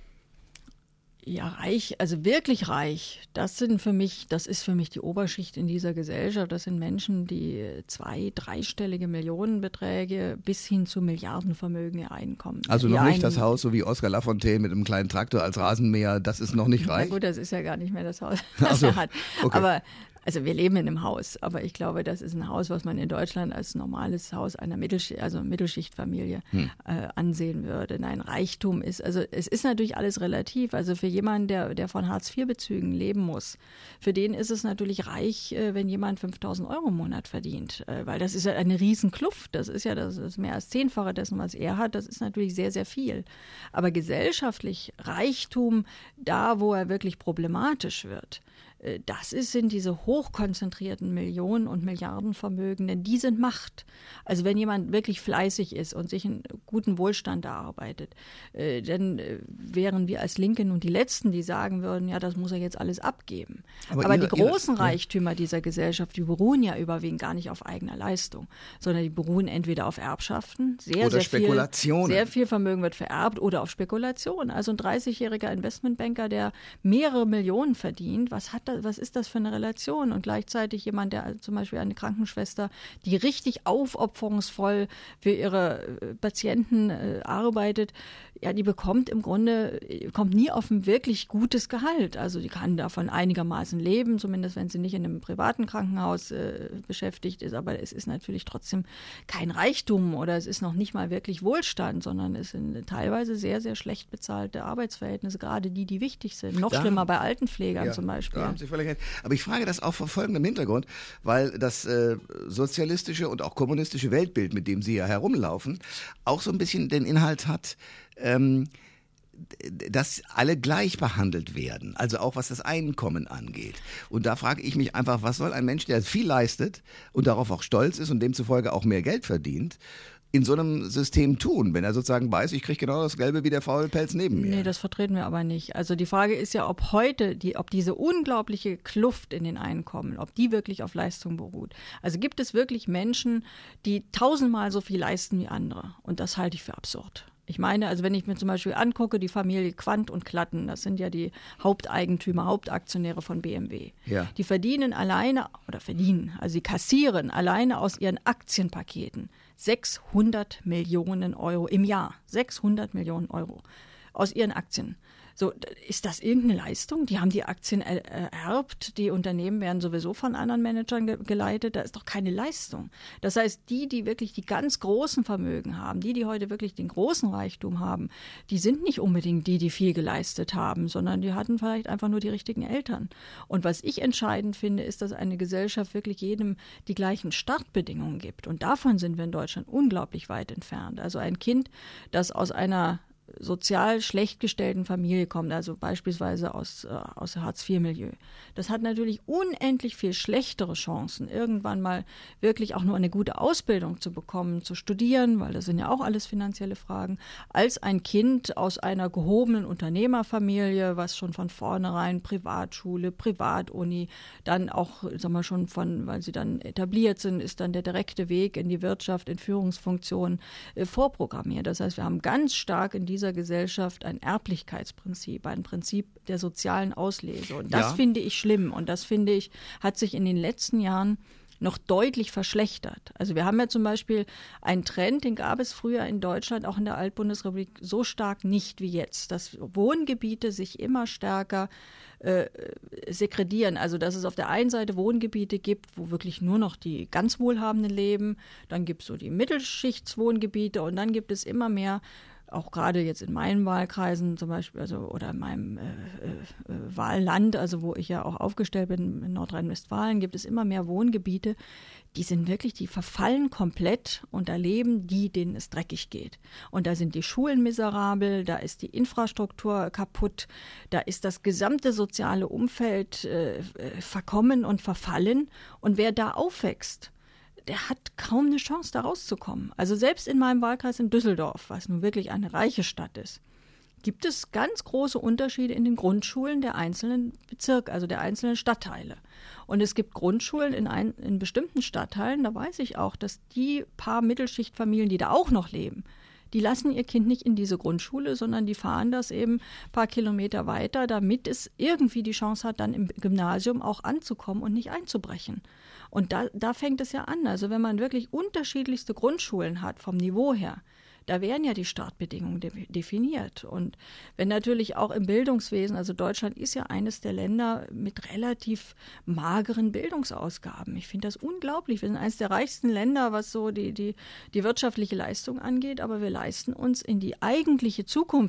[SPEAKER 3] Ja, reich, also wirklich reich, das sind für mich, das ist für mich die Oberschicht in dieser Gesellschaft. Das sind Menschen, die zwei-, dreistellige Millionenbeträge bis hin zu Milliardenvermögen einkommen.
[SPEAKER 2] Also
[SPEAKER 3] die
[SPEAKER 2] noch nicht
[SPEAKER 3] einen,
[SPEAKER 2] das Haus, so wie Oskar Lafontaine mit einem kleinen Traktor als Rasenmäher, das ist noch nicht reich?
[SPEAKER 3] Na gut, das ist ja gar nicht mehr das Haus, das so, er hat. Okay. Aber also wir leben in einem Haus, aber ich glaube, das ist ein Haus, was man in Deutschland als normales Haus einer Mittelschicht, also Mittelschichtfamilie hm. äh, ansehen würde. Nein, Reichtum ist, also es ist natürlich alles relativ. Also für jemanden, der, der von Hartz vier Bezügen leben muss, für den ist es natürlich reich, äh, wenn jemand fünftausend Euro im Monat verdient, äh, weil das ist ja eine Riesenkluft. Das ist ja das ist mehr als Zehnfache dessen, was er hat. Das ist natürlich sehr, sehr viel. Aber gesellschaftlich Reichtum, da wo er wirklich problematisch wird, das ist, sind diese hochkonzentrierten Millionen- und Milliardenvermögen, denn die sind Macht. Also wenn jemand wirklich fleißig ist und sich einen guten Wohlstand erarbeitet, äh, dann äh, wären wir als Linke nun die Letzten, die sagen würden, ja, das muss er jetzt alles abgeben. Aber, Aber ihre, die großen ihre, Reichtümer ja. dieser Gesellschaft, die beruhen ja überwiegend gar nicht auf eigener Leistung, sondern die beruhen entweder auf Erbschaften, sehr,
[SPEAKER 2] oder
[SPEAKER 3] sehr
[SPEAKER 2] Spekulationen.
[SPEAKER 3] Viel, sehr viel Vermögen wird vererbt oder auf Spekulation. Also ein dreißigjähriger Investmentbanker, der mehrere Millionen verdient, was hat was ist das für eine Relation? Und gleichzeitig jemand, der also zum Beispiel eine Krankenschwester, die richtig aufopferungsvoll für ihre Patienten äh, arbeitet, ja, die bekommt im Grunde, kommt nie auf ein wirklich gutes Gehalt. Also die kann davon einigermaßen leben, zumindest wenn sie nicht in einem privaten Krankenhaus äh, beschäftigt ist. Aber es ist natürlich trotzdem kein Reichtum oder es ist noch nicht mal wirklich Wohlstand, sondern es sind teilweise sehr, sehr schlecht bezahlte Arbeitsverhältnisse, gerade die, die wichtig sind. Noch da, schlimmer bei Altenpflegern ja, zum Beispiel.
[SPEAKER 2] Da haben Sie völlig recht. Aber ich frage das auch vor folgendem Hintergrund, weil das äh, sozialistische und auch kommunistische Weltbild, mit dem Sie ja herumlaufen, auch so ein bisschen den Inhalt hat, ähm, dass alle gleich behandelt werden, also auch was das Einkommen angeht. Und da frage ich mich einfach, was soll ein Mensch, der viel leistet und darauf auch stolz ist und demzufolge auch mehr Geld verdient, in so einem System tun, wenn er sozusagen weiß, ich kriege genau das Gelbe wie der Faulpelz neben mir?
[SPEAKER 3] Nee, das vertreten wir aber nicht. Also die Frage ist ja, ob heute, die, ob diese unglaubliche Kluft in den Einkommen, ob die wirklich auf Leistung beruht. Also gibt es wirklich Menschen, die tausendmal so viel leisten wie andere? Und das halte ich für absurd. Ich meine, also wenn ich mir zum Beispiel angucke, die Familie Quandt und Klatten, das sind ja die Haupteigentümer, Hauptaktionäre von B M W.
[SPEAKER 2] Ja.
[SPEAKER 3] Die verdienen alleine, oder verdienen, also sie kassieren alleine aus ihren Aktienpaketen sechshundert Millionen Euro im Jahr. sechshundert Millionen Euro aus ihren Aktien. So, ist das irgendeine Leistung? Die haben die Aktien er- ererbt, die Unternehmen werden sowieso von anderen Managern ge- geleitet, da ist doch keine Leistung. Das heißt, die, die wirklich die ganz großen Vermögen haben, die, die heute wirklich den großen Reichtum haben, die sind nicht unbedingt die, die viel geleistet haben, sondern die hatten vielleicht einfach nur die richtigen Eltern. Und was ich entscheidend finde, ist, dass eine Gesellschaft wirklich jedem die gleichen Startbedingungen gibt. Und davon sind wir in Deutschland unglaublich weit entfernt. Also ein Kind, das aus einer sozial schlecht gestellten Familie kommt, also beispielsweise aus, äh, aus Hartz vier Milieu. Das hat natürlich unendlich viel schlechtere Chancen, irgendwann mal wirklich auch nur eine gute Ausbildung zu bekommen, zu studieren, weil das sind ja auch alles finanzielle Fragen, als ein Kind aus einer gehobenen Unternehmerfamilie, was schon von vornherein Privatschule, Privatuni, dann auch, sagen wir schon von, weil sie dann etabliert sind, ist dann der direkte Weg in die Wirtschaft, in Führungsfunktionen äh, vorprogrammiert. Das heißt, wir haben ganz stark in dieser Gesellschaft ein Erblichkeitsprinzip, ein Prinzip der sozialen Auslese. Und das
[SPEAKER 2] Ja.
[SPEAKER 3] finde ich schlimm. Und das, finde ich, hat sich in den letzten Jahren noch deutlich verschlechtert. Also wir haben ja zum Beispiel einen Trend, den gab es früher in Deutschland, auch in der Altbundesrepublik, so stark nicht wie jetzt, dass Wohngebiete sich immer stärker äh, sekredieren. Also dass es auf der einen Seite Wohngebiete gibt, wo wirklich nur noch die ganz Wohlhabenden leben, dann gibt es so die Mittelschichtswohngebiete und dann gibt es immer mehr, auch gerade jetzt in meinen Wahlkreisen zum Beispiel, also oder in meinem äh, äh, Wahlland, also wo ich ja auch aufgestellt bin, in Nordrhein-Westfalen, gibt es immer mehr Wohngebiete, die sind wirklich, die verfallen komplett und da leben die, denen es dreckig geht. Und da sind die Schulen miserabel, da ist die Infrastruktur kaputt, da ist das gesamte soziale Umfeld äh, verkommen und verfallen. Und wer da aufwächst, der hat kaum eine Chance, da rauszukommen. Also selbst in meinem Wahlkreis in Düsseldorf, was nun wirklich eine reiche Stadt ist, gibt es ganz große Unterschiede in den Grundschulen der einzelnen Bezirke, also der einzelnen Stadtteile. Und es gibt Grundschulen in, ein, in bestimmten Stadtteilen, da weiß ich auch, dass die paar Mittelschichtfamilien, die da auch noch leben, die lassen ihr Kind nicht in diese Grundschule, sondern die fahren das eben ein paar Kilometer weiter, damit es irgendwie die Chance hat, dann im Gymnasium auch anzukommen und nicht einzubrechen. Und da, da fängt es ja an. Also wenn man wirklich unterschiedlichste Grundschulen hat vom Niveau her, da werden ja die Startbedingungen de- definiert. Und wenn natürlich auch im Bildungswesen, also Deutschland ist ja eines der Länder mit relativ mageren Bildungsausgaben. Ich finde das unglaublich. Wir sind eines der reichsten Länder, was so die, die, die wirtschaftliche Leistung angeht, aber wir leisten uns in die eigentliche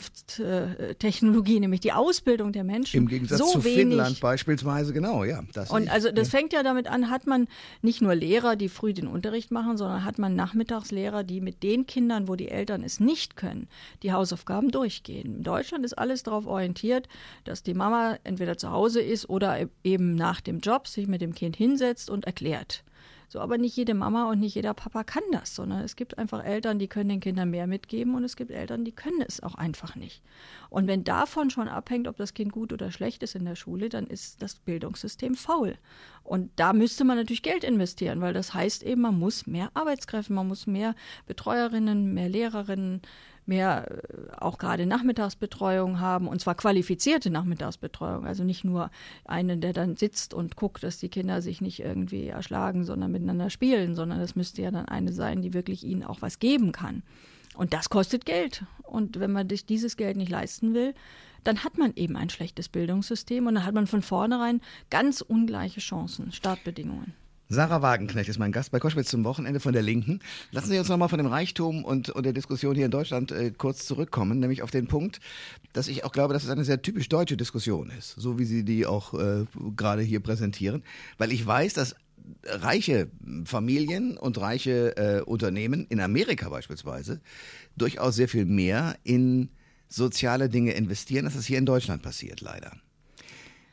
[SPEAKER 3] Zukunftstechnologie, äh, nämlich die Ausbildung der Menschen,
[SPEAKER 2] Im Gegensatz
[SPEAKER 3] so
[SPEAKER 2] zu
[SPEAKER 3] wenig.
[SPEAKER 2] Finnland beispielsweise, genau, ja. Das
[SPEAKER 3] Und
[SPEAKER 2] ich,
[SPEAKER 3] also das
[SPEAKER 2] ja.
[SPEAKER 3] fängt ja damit an, hat man nicht nur Lehrer, die früh den Unterricht machen, sondern hat man Nachmittagslehrer, die mit den Kindern, wo die Eltern es nicht können, die Hausaufgaben durchgehen. In Deutschland ist alles darauf orientiert, dass die Mama entweder zu Hause ist oder eben nach dem Job sich mit dem Kind hinsetzt und erklärt. So, aber nicht jede Mama und nicht jeder Papa kann das, sondern es gibt einfach Eltern, die können den Kindern mehr mitgeben und es gibt Eltern, die können es auch einfach nicht. Und wenn davon schon abhängt, ob das Kind gut oder schlecht ist in der Schule, dann ist das Bildungssystem faul. Und da müsste man natürlich Geld investieren, weil das heißt eben, man muss mehr Arbeitskräfte, man muss mehr Betreuerinnen, mehr Lehrerinnen, mehr äh, auch gerade Nachmittagsbetreuung haben, und zwar qualifizierte Nachmittagsbetreuung, also nicht nur einen, der dann sitzt und guckt, dass die Kinder sich nicht irgendwie erschlagen, sondern miteinander spielen, sondern das müsste ja dann eine sein, die wirklich ihnen auch was geben kann. Und das kostet Geld. Und wenn man sich dieses Geld nicht leisten will, dann hat man eben ein schlechtes Bildungssystem und dann hat man von vornherein ganz ungleiche Chancen, Startbedingungen.
[SPEAKER 2] Sarah Wagenknecht ist mein Gast bei Koschwitz zum Wochenende von der Linken. Lassen Sie uns nochmal von dem Reichtum und, und der Diskussion hier in Deutschland äh, kurz zurückkommen, nämlich auf den Punkt, dass ich auch glaube, dass es eine sehr typisch deutsche Diskussion ist, so wie Sie die auch äh, gerade hier präsentieren, weil ich weiß, dass reiche Familien und reiche äh, Unternehmen in Amerika beispielsweise durchaus sehr viel mehr in soziale Dinge investieren, als es hier in Deutschland passiert, leider.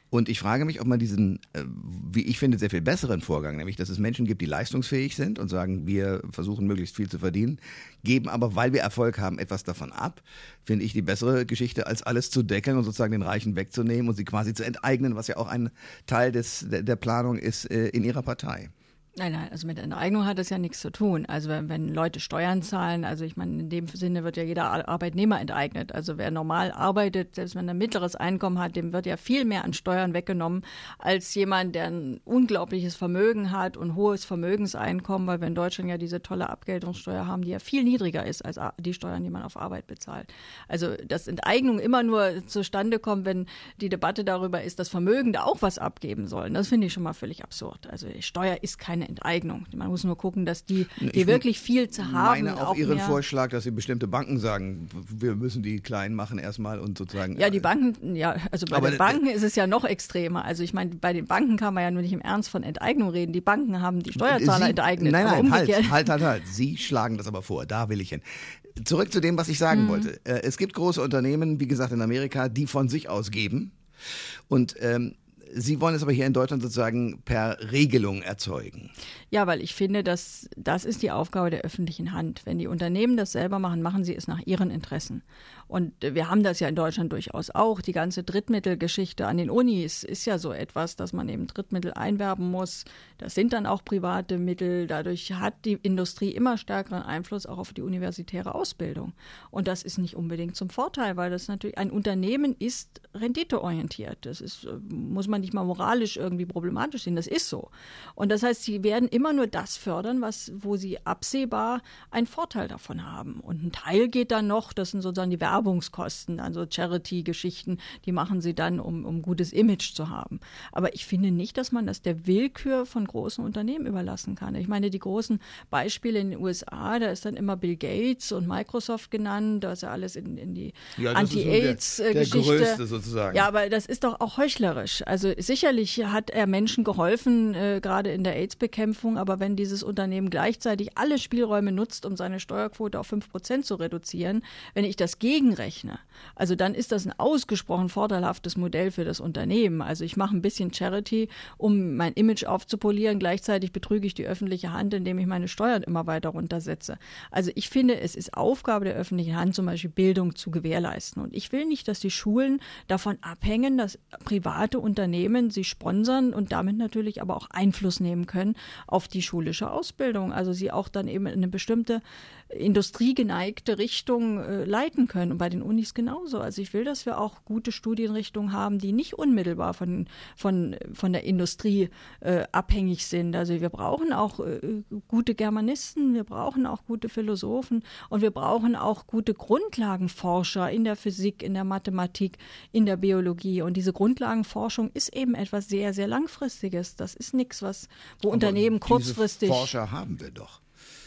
[SPEAKER 2] Und ich frage mich, ob man diesen, äh, wie ich finde, sehr viel besseren Vorgang, nämlich dass es Menschen gibt, die leistungsfähig sind und sagen, wir versuchen möglichst viel zu verdienen, geben aber, weil wir Erfolg haben, etwas davon ab, finde ich die bessere Geschichte, als alles zu deckeln und sozusagen den Reichen wegzunehmen und sie quasi zu enteignen, was ja auch ein Teil des, der, der Planung ist äh, in ihrer Partei.
[SPEAKER 3] Nein, nein, also mit Enteignung hat das ja nichts zu tun. Also wenn, wenn Leute Steuern zahlen, also ich meine, in dem Sinne wird ja jeder Arbeitnehmer enteignet. Also wer normal arbeitet, selbst wenn er ein mittleres Einkommen hat, dem wird ja viel mehr an Steuern weggenommen, als jemand, der ein unglaubliches Vermögen hat und hohes Vermögenseinkommen, weil wir in Deutschland ja diese tolle Abgeltungssteuer haben, die ja viel niedriger ist als die Steuern, die man auf Arbeit bezahlt. Also dass Enteignung immer nur zustande kommt, wenn die Debatte darüber ist, dass Vermögende auch was abgeben sollen. Das finde ich schon mal völlig absurd. Also die Steuer ist keine Enteignung. Man muss nur gucken, dass die, die ich wirklich viel zu haben.
[SPEAKER 2] Ich meine auch, auch Ihren Vorschlag, dass Sie bestimmte Banken sagen, wir müssen die klein machen erstmal und sozusagen.
[SPEAKER 3] Ja, die Banken, ja, also bei den Banken ist es ja noch extremer. Also ich meine, bei den Banken kann man ja nur nicht im Ernst von Enteignung reden. Die Banken haben die Steuerzahler
[SPEAKER 2] Sie,
[SPEAKER 3] enteignet.
[SPEAKER 2] Nein, nein, halt, halt, halt, halt. Sie schlagen das aber vor. Da will ich hin. Zurück zu dem, was ich sagen mhm. wollte. Es gibt große Unternehmen, wie gesagt in Amerika, die von sich aus geben und ähm, Sie wollen es aber hier in Deutschland sozusagen per Regelung erzeugen.
[SPEAKER 3] Ja, weil ich finde, dass das ist die Aufgabe der öffentlichen Hand. Wenn die Unternehmen das selber machen, machen sie es nach ihren Interessen. Und wir haben das ja in Deutschland durchaus auch. Die ganze Drittmittelgeschichte an den Unis ist ja so etwas, dass man eben Drittmittel einwerben muss. Das sind dann auch private Mittel. Dadurch hat die Industrie immer stärkeren Einfluss auch auf die universitäre Ausbildung. Und das ist nicht unbedingt zum Vorteil, weil das natürlich ein Unternehmen ist renditeorientiert. Das ist, muss man nicht mal moralisch irgendwie problematisch sehen. Das ist so. Und das heißt, sie werden immer nur das fördern, was, wo sie absehbar einen Vorteil davon haben. Und ein Teil geht dann noch, das sind sozusagen die Werbungskosten, also Charity-Geschichten, die machen sie dann, um, um gutes Image zu haben. Aber ich finde nicht, dass man das der Willkür von großen Unternehmen überlassen kann. Ich meine, die großen Beispiele in den U S A, da ist dann immer Bill Gates und Microsoft genannt, da ist ja alles in, in die
[SPEAKER 2] ja,
[SPEAKER 3] Anti-AIDS-Geschichte.
[SPEAKER 2] Der größte sozusagen.
[SPEAKER 3] Ja, aber das ist doch auch heuchlerisch. Also sicherlich hat er Menschen geholfen, äh, gerade in der AIDS-Bekämpfung, aber wenn dieses Unternehmen gleichzeitig alle Spielräume nutzt, um seine Steuerquote auf fünf Prozent zu reduzieren, wenn ich das gegenrechne, also dann ist das ein ausgesprochen vorteilhaftes Modell für das Unternehmen. Also ich mache ein bisschen Charity, um mein Image aufzupolieren, gleichzeitig betrüge ich die öffentliche Hand, indem ich meine Steuern immer weiter runtersetze. Also ich finde, es ist Aufgabe der öffentlichen Hand, zum Beispiel Bildung zu gewährleisten. Und ich will nicht, dass die Schulen davon abhängen, dass private Unternehmen sie sponsern und damit natürlich aber auch Einfluss nehmen können auf die schulische Ausbildung. Also sie auch dann eben in eine bestimmte industriegeneigte Richtung äh, leiten können. Und bei den Unis genauso. Also ich will, dass wir auch gute Studienrichtungen haben, die nicht unmittelbar von, von, von der Industrie äh, abhängig sind. Also wir brauchen auch äh, gute Germanisten, wir brauchen auch gute Philosophen und wir brauchen auch gute Grundlagenforscher in der Physik, in der Mathematik, in der Biologie. Und diese Grundlagenforschung ist eben etwas sehr, sehr Langfristiges. Das ist nichts, was wo
[SPEAKER 2] Aber
[SPEAKER 3] Unternehmen kurzfristig.
[SPEAKER 2] Diese Forscher haben wir doch.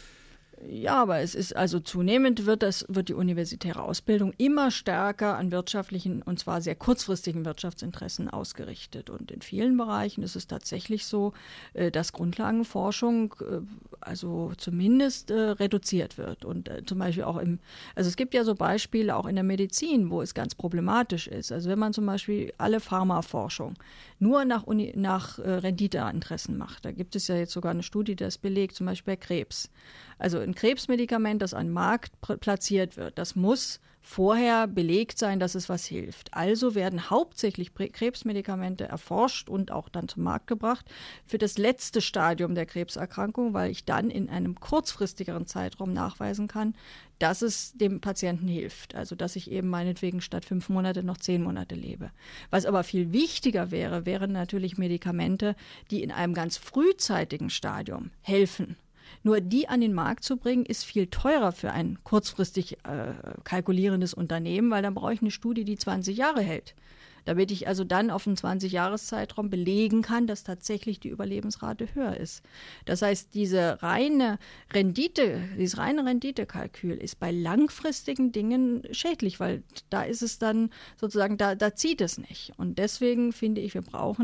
[SPEAKER 3] Ja, aber es ist also zunehmend wird das, wird die universitäre Ausbildung immer stärker an wirtschaftlichen und zwar sehr kurzfristigen Wirtschaftsinteressen ausgerichtet. Und in vielen Bereichen ist es tatsächlich so, dass Grundlagenforschung also zumindest reduziert wird. Und zum Beispiel auch im, also es gibt ja so Beispiele auch in der Medizin, wo es ganz problematisch ist. Also wenn man zum Beispiel alle Pharmaforschung nur nach, Uni, nach Renditeinteressen macht, da gibt es ja jetzt sogar eine Studie, die das belegt, zum Beispiel bei Krebs. Also ein Krebsmedikament, das an den Markt platziert wird, das muss vorher belegt sein, dass es was hilft. Also werden hauptsächlich Krebsmedikamente erforscht und auch dann zum Markt gebracht für das letzte Stadium der Krebserkrankung, weil ich dann in einem kurzfristigeren Zeitraum nachweisen kann, dass es dem Patienten hilft. Also dass ich eben meinetwegen statt fünf Monate noch zehn Monate lebe. Was aber viel wichtiger wäre, wären natürlich Medikamente, die in einem ganz frühzeitigen Stadium helfen. Nur die an den Markt zu bringen, ist viel teurer für ein kurzfristig äh, kalkulierendes Unternehmen, weil dann brauche ich eine Studie, die zwanzig Jahre hält. Damit ich also dann auf einen zwanzig-Jahres-Zeitraum belegen kann, dass tatsächlich die Überlebensrate höher ist. Das heißt, diese reine Rendite, dieses reine Renditekalkül ist bei langfristigen Dingen schädlich, weil da ist es dann sozusagen, da, da zieht es nicht. Und deswegen finde ich, wir brauchen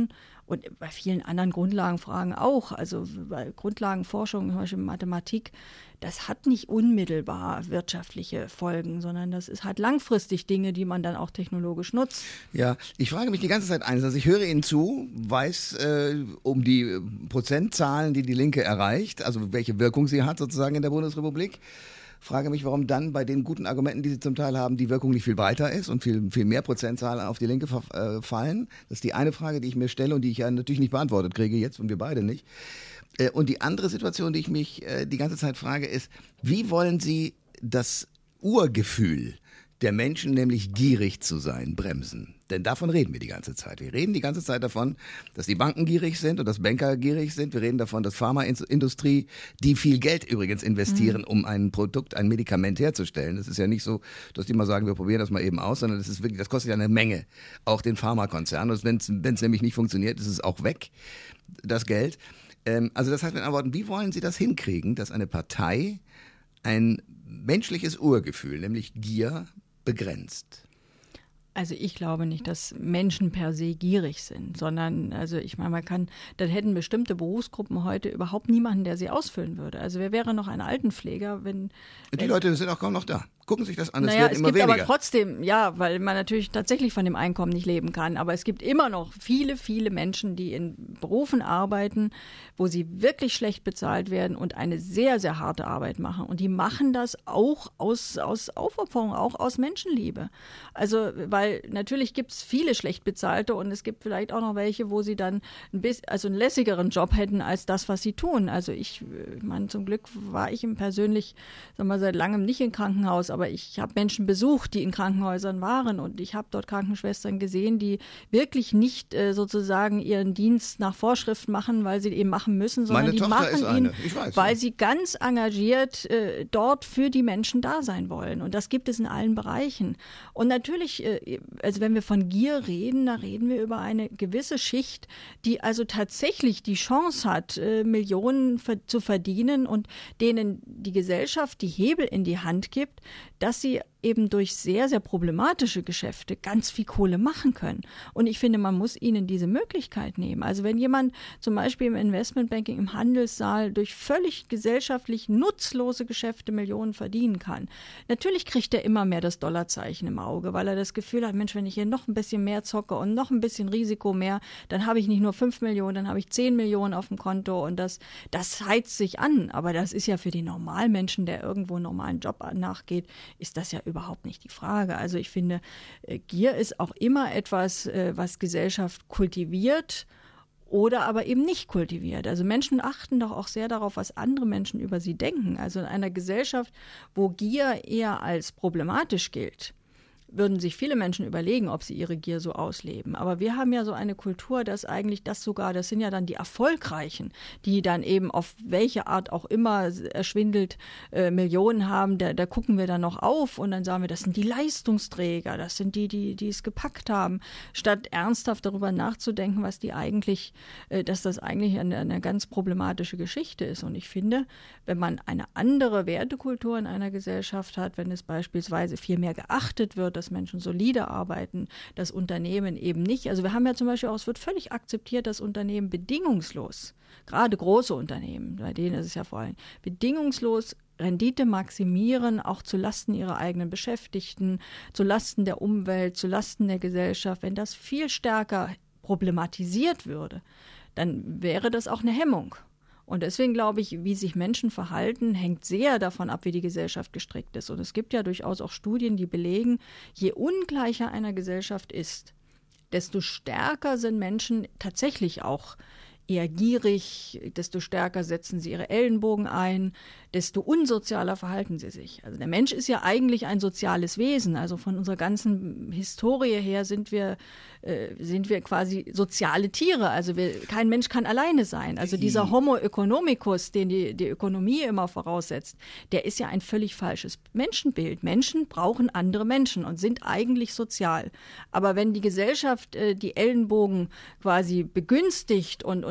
[SPEAKER 3] Und bei vielen anderen Grundlagenfragen auch, also bei Grundlagenforschung, zum Beispiel Mathematik, das hat nicht unmittelbar wirtschaftliche Folgen, sondern das ist halt langfristig Dinge, die man dann auch technologisch nutzt.
[SPEAKER 2] Ja, ich frage mich die ganze Zeit eines, also ich höre Ihnen zu, weiß äh, um die Prozentzahlen, die die Linke erreicht, also welche Wirkung sie hat sozusagen in der Bundesrepublik. Frage mich, warum dann bei den guten Argumenten, die Sie zum Teil haben, die Wirkung nicht viel weiter ist und viel, viel mehr Prozentzahlen auf die Linke äh, fallen. Das ist die eine Frage, die ich mir stelle und die ich ja natürlich nicht beantwortet kriege jetzt und wir beide nicht. Äh, und die andere Situation, die ich mich äh, die ganze Zeit frage, ist, wie wollen Sie das Urgefühl der Menschen, nämlich gierig zu sein, bremsen? Denn davon reden wir die ganze Zeit. Wir reden die ganze Zeit davon, dass die Banken gierig sind und dass Banker gierig sind. Wir reden davon, dass Pharmaindustrie, die viel Geld übrigens investieren, mhm. um ein Produkt, ein Medikament herzustellen. Das ist ja nicht so, dass die mal sagen, wir probieren das mal eben aus, sondern das ist wirklich, das kostet ja eine Menge, auch den Pharmakonzernen. Und wenn es nämlich nicht funktioniert, ist es auch weg, das Geld. Ähm, also das heißt mit anderen Worten, wie wollen Sie das hinkriegen, dass eine Partei ein menschliches Urgefühl, nämlich Gier, begrenzt?
[SPEAKER 3] Also ich glaube nicht, dass Menschen per se gierig sind, sondern, also ich meine, man kann, dann hätten bestimmte Berufsgruppen heute überhaupt niemanden, der sie ausfüllen würde. Also wer wäre noch ein Altenpfleger, wenn...
[SPEAKER 2] Die
[SPEAKER 3] wenn,
[SPEAKER 2] Leute sind auch kaum noch da. Gucken Sie sich das an, es
[SPEAKER 3] naja,
[SPEAKER 2] wird
[SPEAKER 3] es
[SPEAKER 2] immer
[SPEAKER 3] gibt
[SPEAKER 2] weniger.
[SPEAKER 3] Aber trotzdem, ja, weil man natürlich tatsächlich von dem Einkommen nicht leben kann, aber es gibt immer noch viele, viele Menschen, die in Berufen arbeiten, wo sie wirklich schlecht bezahlt werden und eine sehr, sehr harte Arbeit machen. Und die machen das auch aus, aus Aufopferung, auch aus Menschenliebe. Also, weil natürlich gibt es viele schlecht bezahlte und es gibt vielleicht auch noch welche, wo sie dann ein bisschen, also einen lässigeren Job hätten als das, was sie tun. Also ich, ich meine, zum Glück war ich persönlich, sagen wir, seit langem nicht im Krankenhaus, aber ich habe Menschen besucht, die in Krankenhäusern waren und ich habe dort Krankenschwestern gesehen, die wirklich nicht äh, sozusagen ihren Dienst nach Vorschrift machen, weil sie eben machen müssen, sondern
[SPEAKER 2] Meine
[SPEAKER 3] die
[SPEAKER 2] Tochter
[SPEAKER 3] machen
[SPEAKER 2] ist eine.
[SPEAKER 3] ihn,
[SPEAKER 2] Ich weiß,
[SPEAKER 3] weil
[SPEAKER 2] ja.
[SPEAKER 3] sie ganz engagiert äh, dort für die Menschen da sein wollen. Und das gibt es in allen Bereichen. Und natürlich, äh, also wenn wir von Gier reden, da reden wir über eine gewisse Schicht, die also tatsächlich die Chance hat, äh, Millionen ver- zu verdienen und denen die Gesellschaft die Hebel in die Hand gibt, dass sie eben durch sehr, sehr problematische Geschäfte ganz viel Kohle machen können. Und ich finde, man muss ihnen diese Möglichkeit nehmen. Also wenn jemand zum Beispiel im Investmentbanking, im Handelssaal durch völlig gesellschaftlich nutzlose Geschäfte Millionen verdienen kann, natürlich kriegt er immer mehr das Dollarzeichen im Auge, weil er das Gefühl hat, Mensch, wenn ich hier noch ein bisschen mehr zocke und noch ein bisschen Risiko mehr, dann habe ich nicht nur fünf Millionen, dann habe ich zehn Millionen auf dem Konto und das, das heizt sich an. Aber das ist ja für den Normalmenschen, der irgendwo einen normalen Job nachgeht, ist das ja überhaupt nicht die Frage. Also ich finde, Gier ist auch immer etwas, was Gesellschaft kultiviert oder aber eben nicht kultiviert. Also Menschen achten doch auch sehr darauf, was andere Menschen über sie denken. Also in einer Gesellschaft, wo Gier eher als problematisch gilt, würden sich viele Menschen überlegen, ob sie ihre Gier so ausleben. Aber wir haben ja so eine Kultur, dass eigentlich das sogar, das sind ja dann die Erfolgreichen, die dann eben auf welche Art auch immer erschwindelt äh, Millionen haben, da, da gucken wir dann noch auf und dann sagen wir, das sind die Leistungsträger, das sind die, die, die es gepackt haben, statt ernsthaft darüber nachzudenken, was die eigentlich, äh, dass das eigentlich eine, eine ganz problematische Geschichte ist. Und ich finde, wenn man eine andere Wertekultur in einer Gesellschaft hat, wenn es beispielsweise viel mehr geachtet wird, dass Menschen solide arbeiten, das Unternehmen eben nicht. Also wir haben ja zum Beispiel auch, es wird völlig akzeptiert, dass Unternehmen bedingungslos, gerade große Unternehmen, bei denen ist es ja vor allem, bedingungslos Rendite maximieren, auch zu Lasten ihrer eigenen Beschäftigten, zu Lasten der Umwelt, zu Lasten der Gesellschaft. Wenn das viel stärker problematisiert würde, dann wäre das auch eine Hemmung. Und deswegen glaube ich, wie sich Menschen verhalten, hängt sehr davon ab, wie die Gesellschaft gestrickt ist. Und es gibt ja durchaus auch Studien, die belegen, je ungleicher eine Gesellschaft ist, desto stärker sind Menschen tatsächlich auch eher gierig, desto stärker setzen sie ihre Ellenbogen ein, desto unsozialer verhalten sie sich. Also der Mensch ist ja eigentlich ein soziales Wesen. Also von unserer ganzen Historie her sind wir, äh, sind wir quasi soziale Tiere. Also wir, kein Mensch kann alleine sein. Also dieser Homo economicus, den die, die Ökonomie immer voraussetzt, der ist ja ein völlig falsches Menschenbild. Menschen brauchen andere Menschen und sind eigentlich sozial. Aber wenn die Gesellschaft äh, die Ellenbogen quasi begünstigt und, und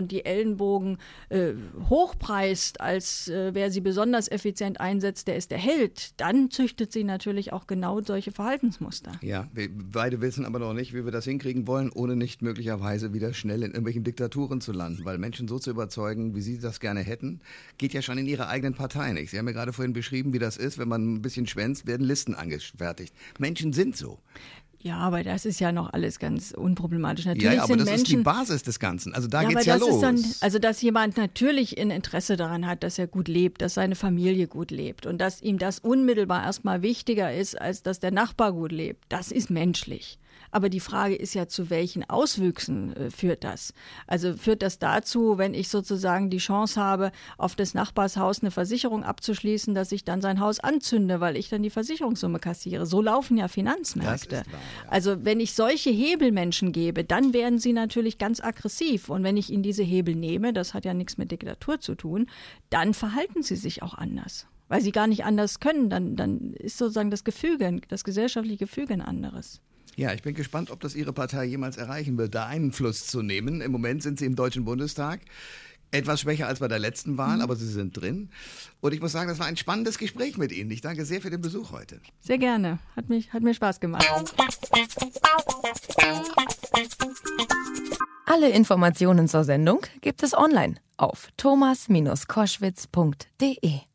[SPEAKER 3] und die Ellenbogen äh, hochpreist, als äh, wer sie besonders effizient einsetzt, der ist der Held, dann züchtet sie natürlich auch genau solche Verhaltensmuster.
[SPEAKER 2] Ja, wir beide wissen aber noch nicht, wie wir das hinkriegen wollen, ohne nicht möglicherweise wieder schnell in irgendwelchen Diktaturen zu landen, weil Menschen so zu überzeugen, wie sie das gerne hätten, geht ja schon in ihre eigenen Parteien nicht. Sie haben ja gerade vorhin beschrieben, wie das ist, wenn man ein bisschen schwänzt, werden Listen angefertigt. Menschen sind so.
[SPEAKER 3] Ja, aber das ist ja noch alles ganz unproblematisch. Natürlich
[SPEAKER 2] ja, ja, aber
[SPEAKER 3] sind
[SPEAKER 2] das
[SPEAKER 3] Menschen,
[SPEAKER 2] ist die Basis des Ganzen. Also da
[SPEAKER 3] ja,
[SPEAKER 2] geht's
[SPEAKER 3] aber
[SPEAKER 2] ja
[SPEAKER 3] das
[SPEAKER 2] los.
[SPEAKER 3] Ist dann, also dass jemand natürlich ein Interesse daran hat, dass er gut lebt, dass seine Familie gut lebt und dass ihm das unmittelbar erstmal wichtiger ist, als dass der Nachbar gut lebt. Das ist menschlich. Aber die Frage ist ja, zu welchen Auswüchsen äh, führt das? Also führt das dazu, wenn ich sozusagen die Chance habe, auf des Nachbars Haus eine Versicherung abzuschließen, dass ich dann sein Haus anzünde, weil ich dann die Versicherungssumme kassiere? So laufen ja Finanzmärkte.
[SPEAKER 2] Das ist wahr, ja.
[SPEAKER 3] Also wenn ich solche Hebelmenschen gebe, dann werden sie natürlich ganz aggressiv. Und wenn ich ihnen diese Hebel nehme, das hat ja nichts mit Diktatur zu tun, dann verhalten sie sich auch anders. Weil sie gar nicht anders können. Dann, dann ist sozusagen das Gefüge, das gesellschaftliche Gefüge ein anderes.
[SPEAKER 2] Ja, ich bin gespannt, ob das Ihre Partei jemals erreichen wird, da Einfluss zu nehmen. Im Moment sind Sie im Deutschen Bundestag. Etwas schwächer als bei der letzten Wahl, mhm. aber Sie sind drin. Und ich muss sagen, das war ein spannendes Gespräch mit Ihnen. Ich danke sehr für den Besuch heute.
[SPEAKER 3] Sehr gerne. Hat mich, hat mir Spaß gemacht.
[SPEAKER 1] Alle Informationen zur Sendung gibt es online auf thomas Bindestrich koschwitz punkt de.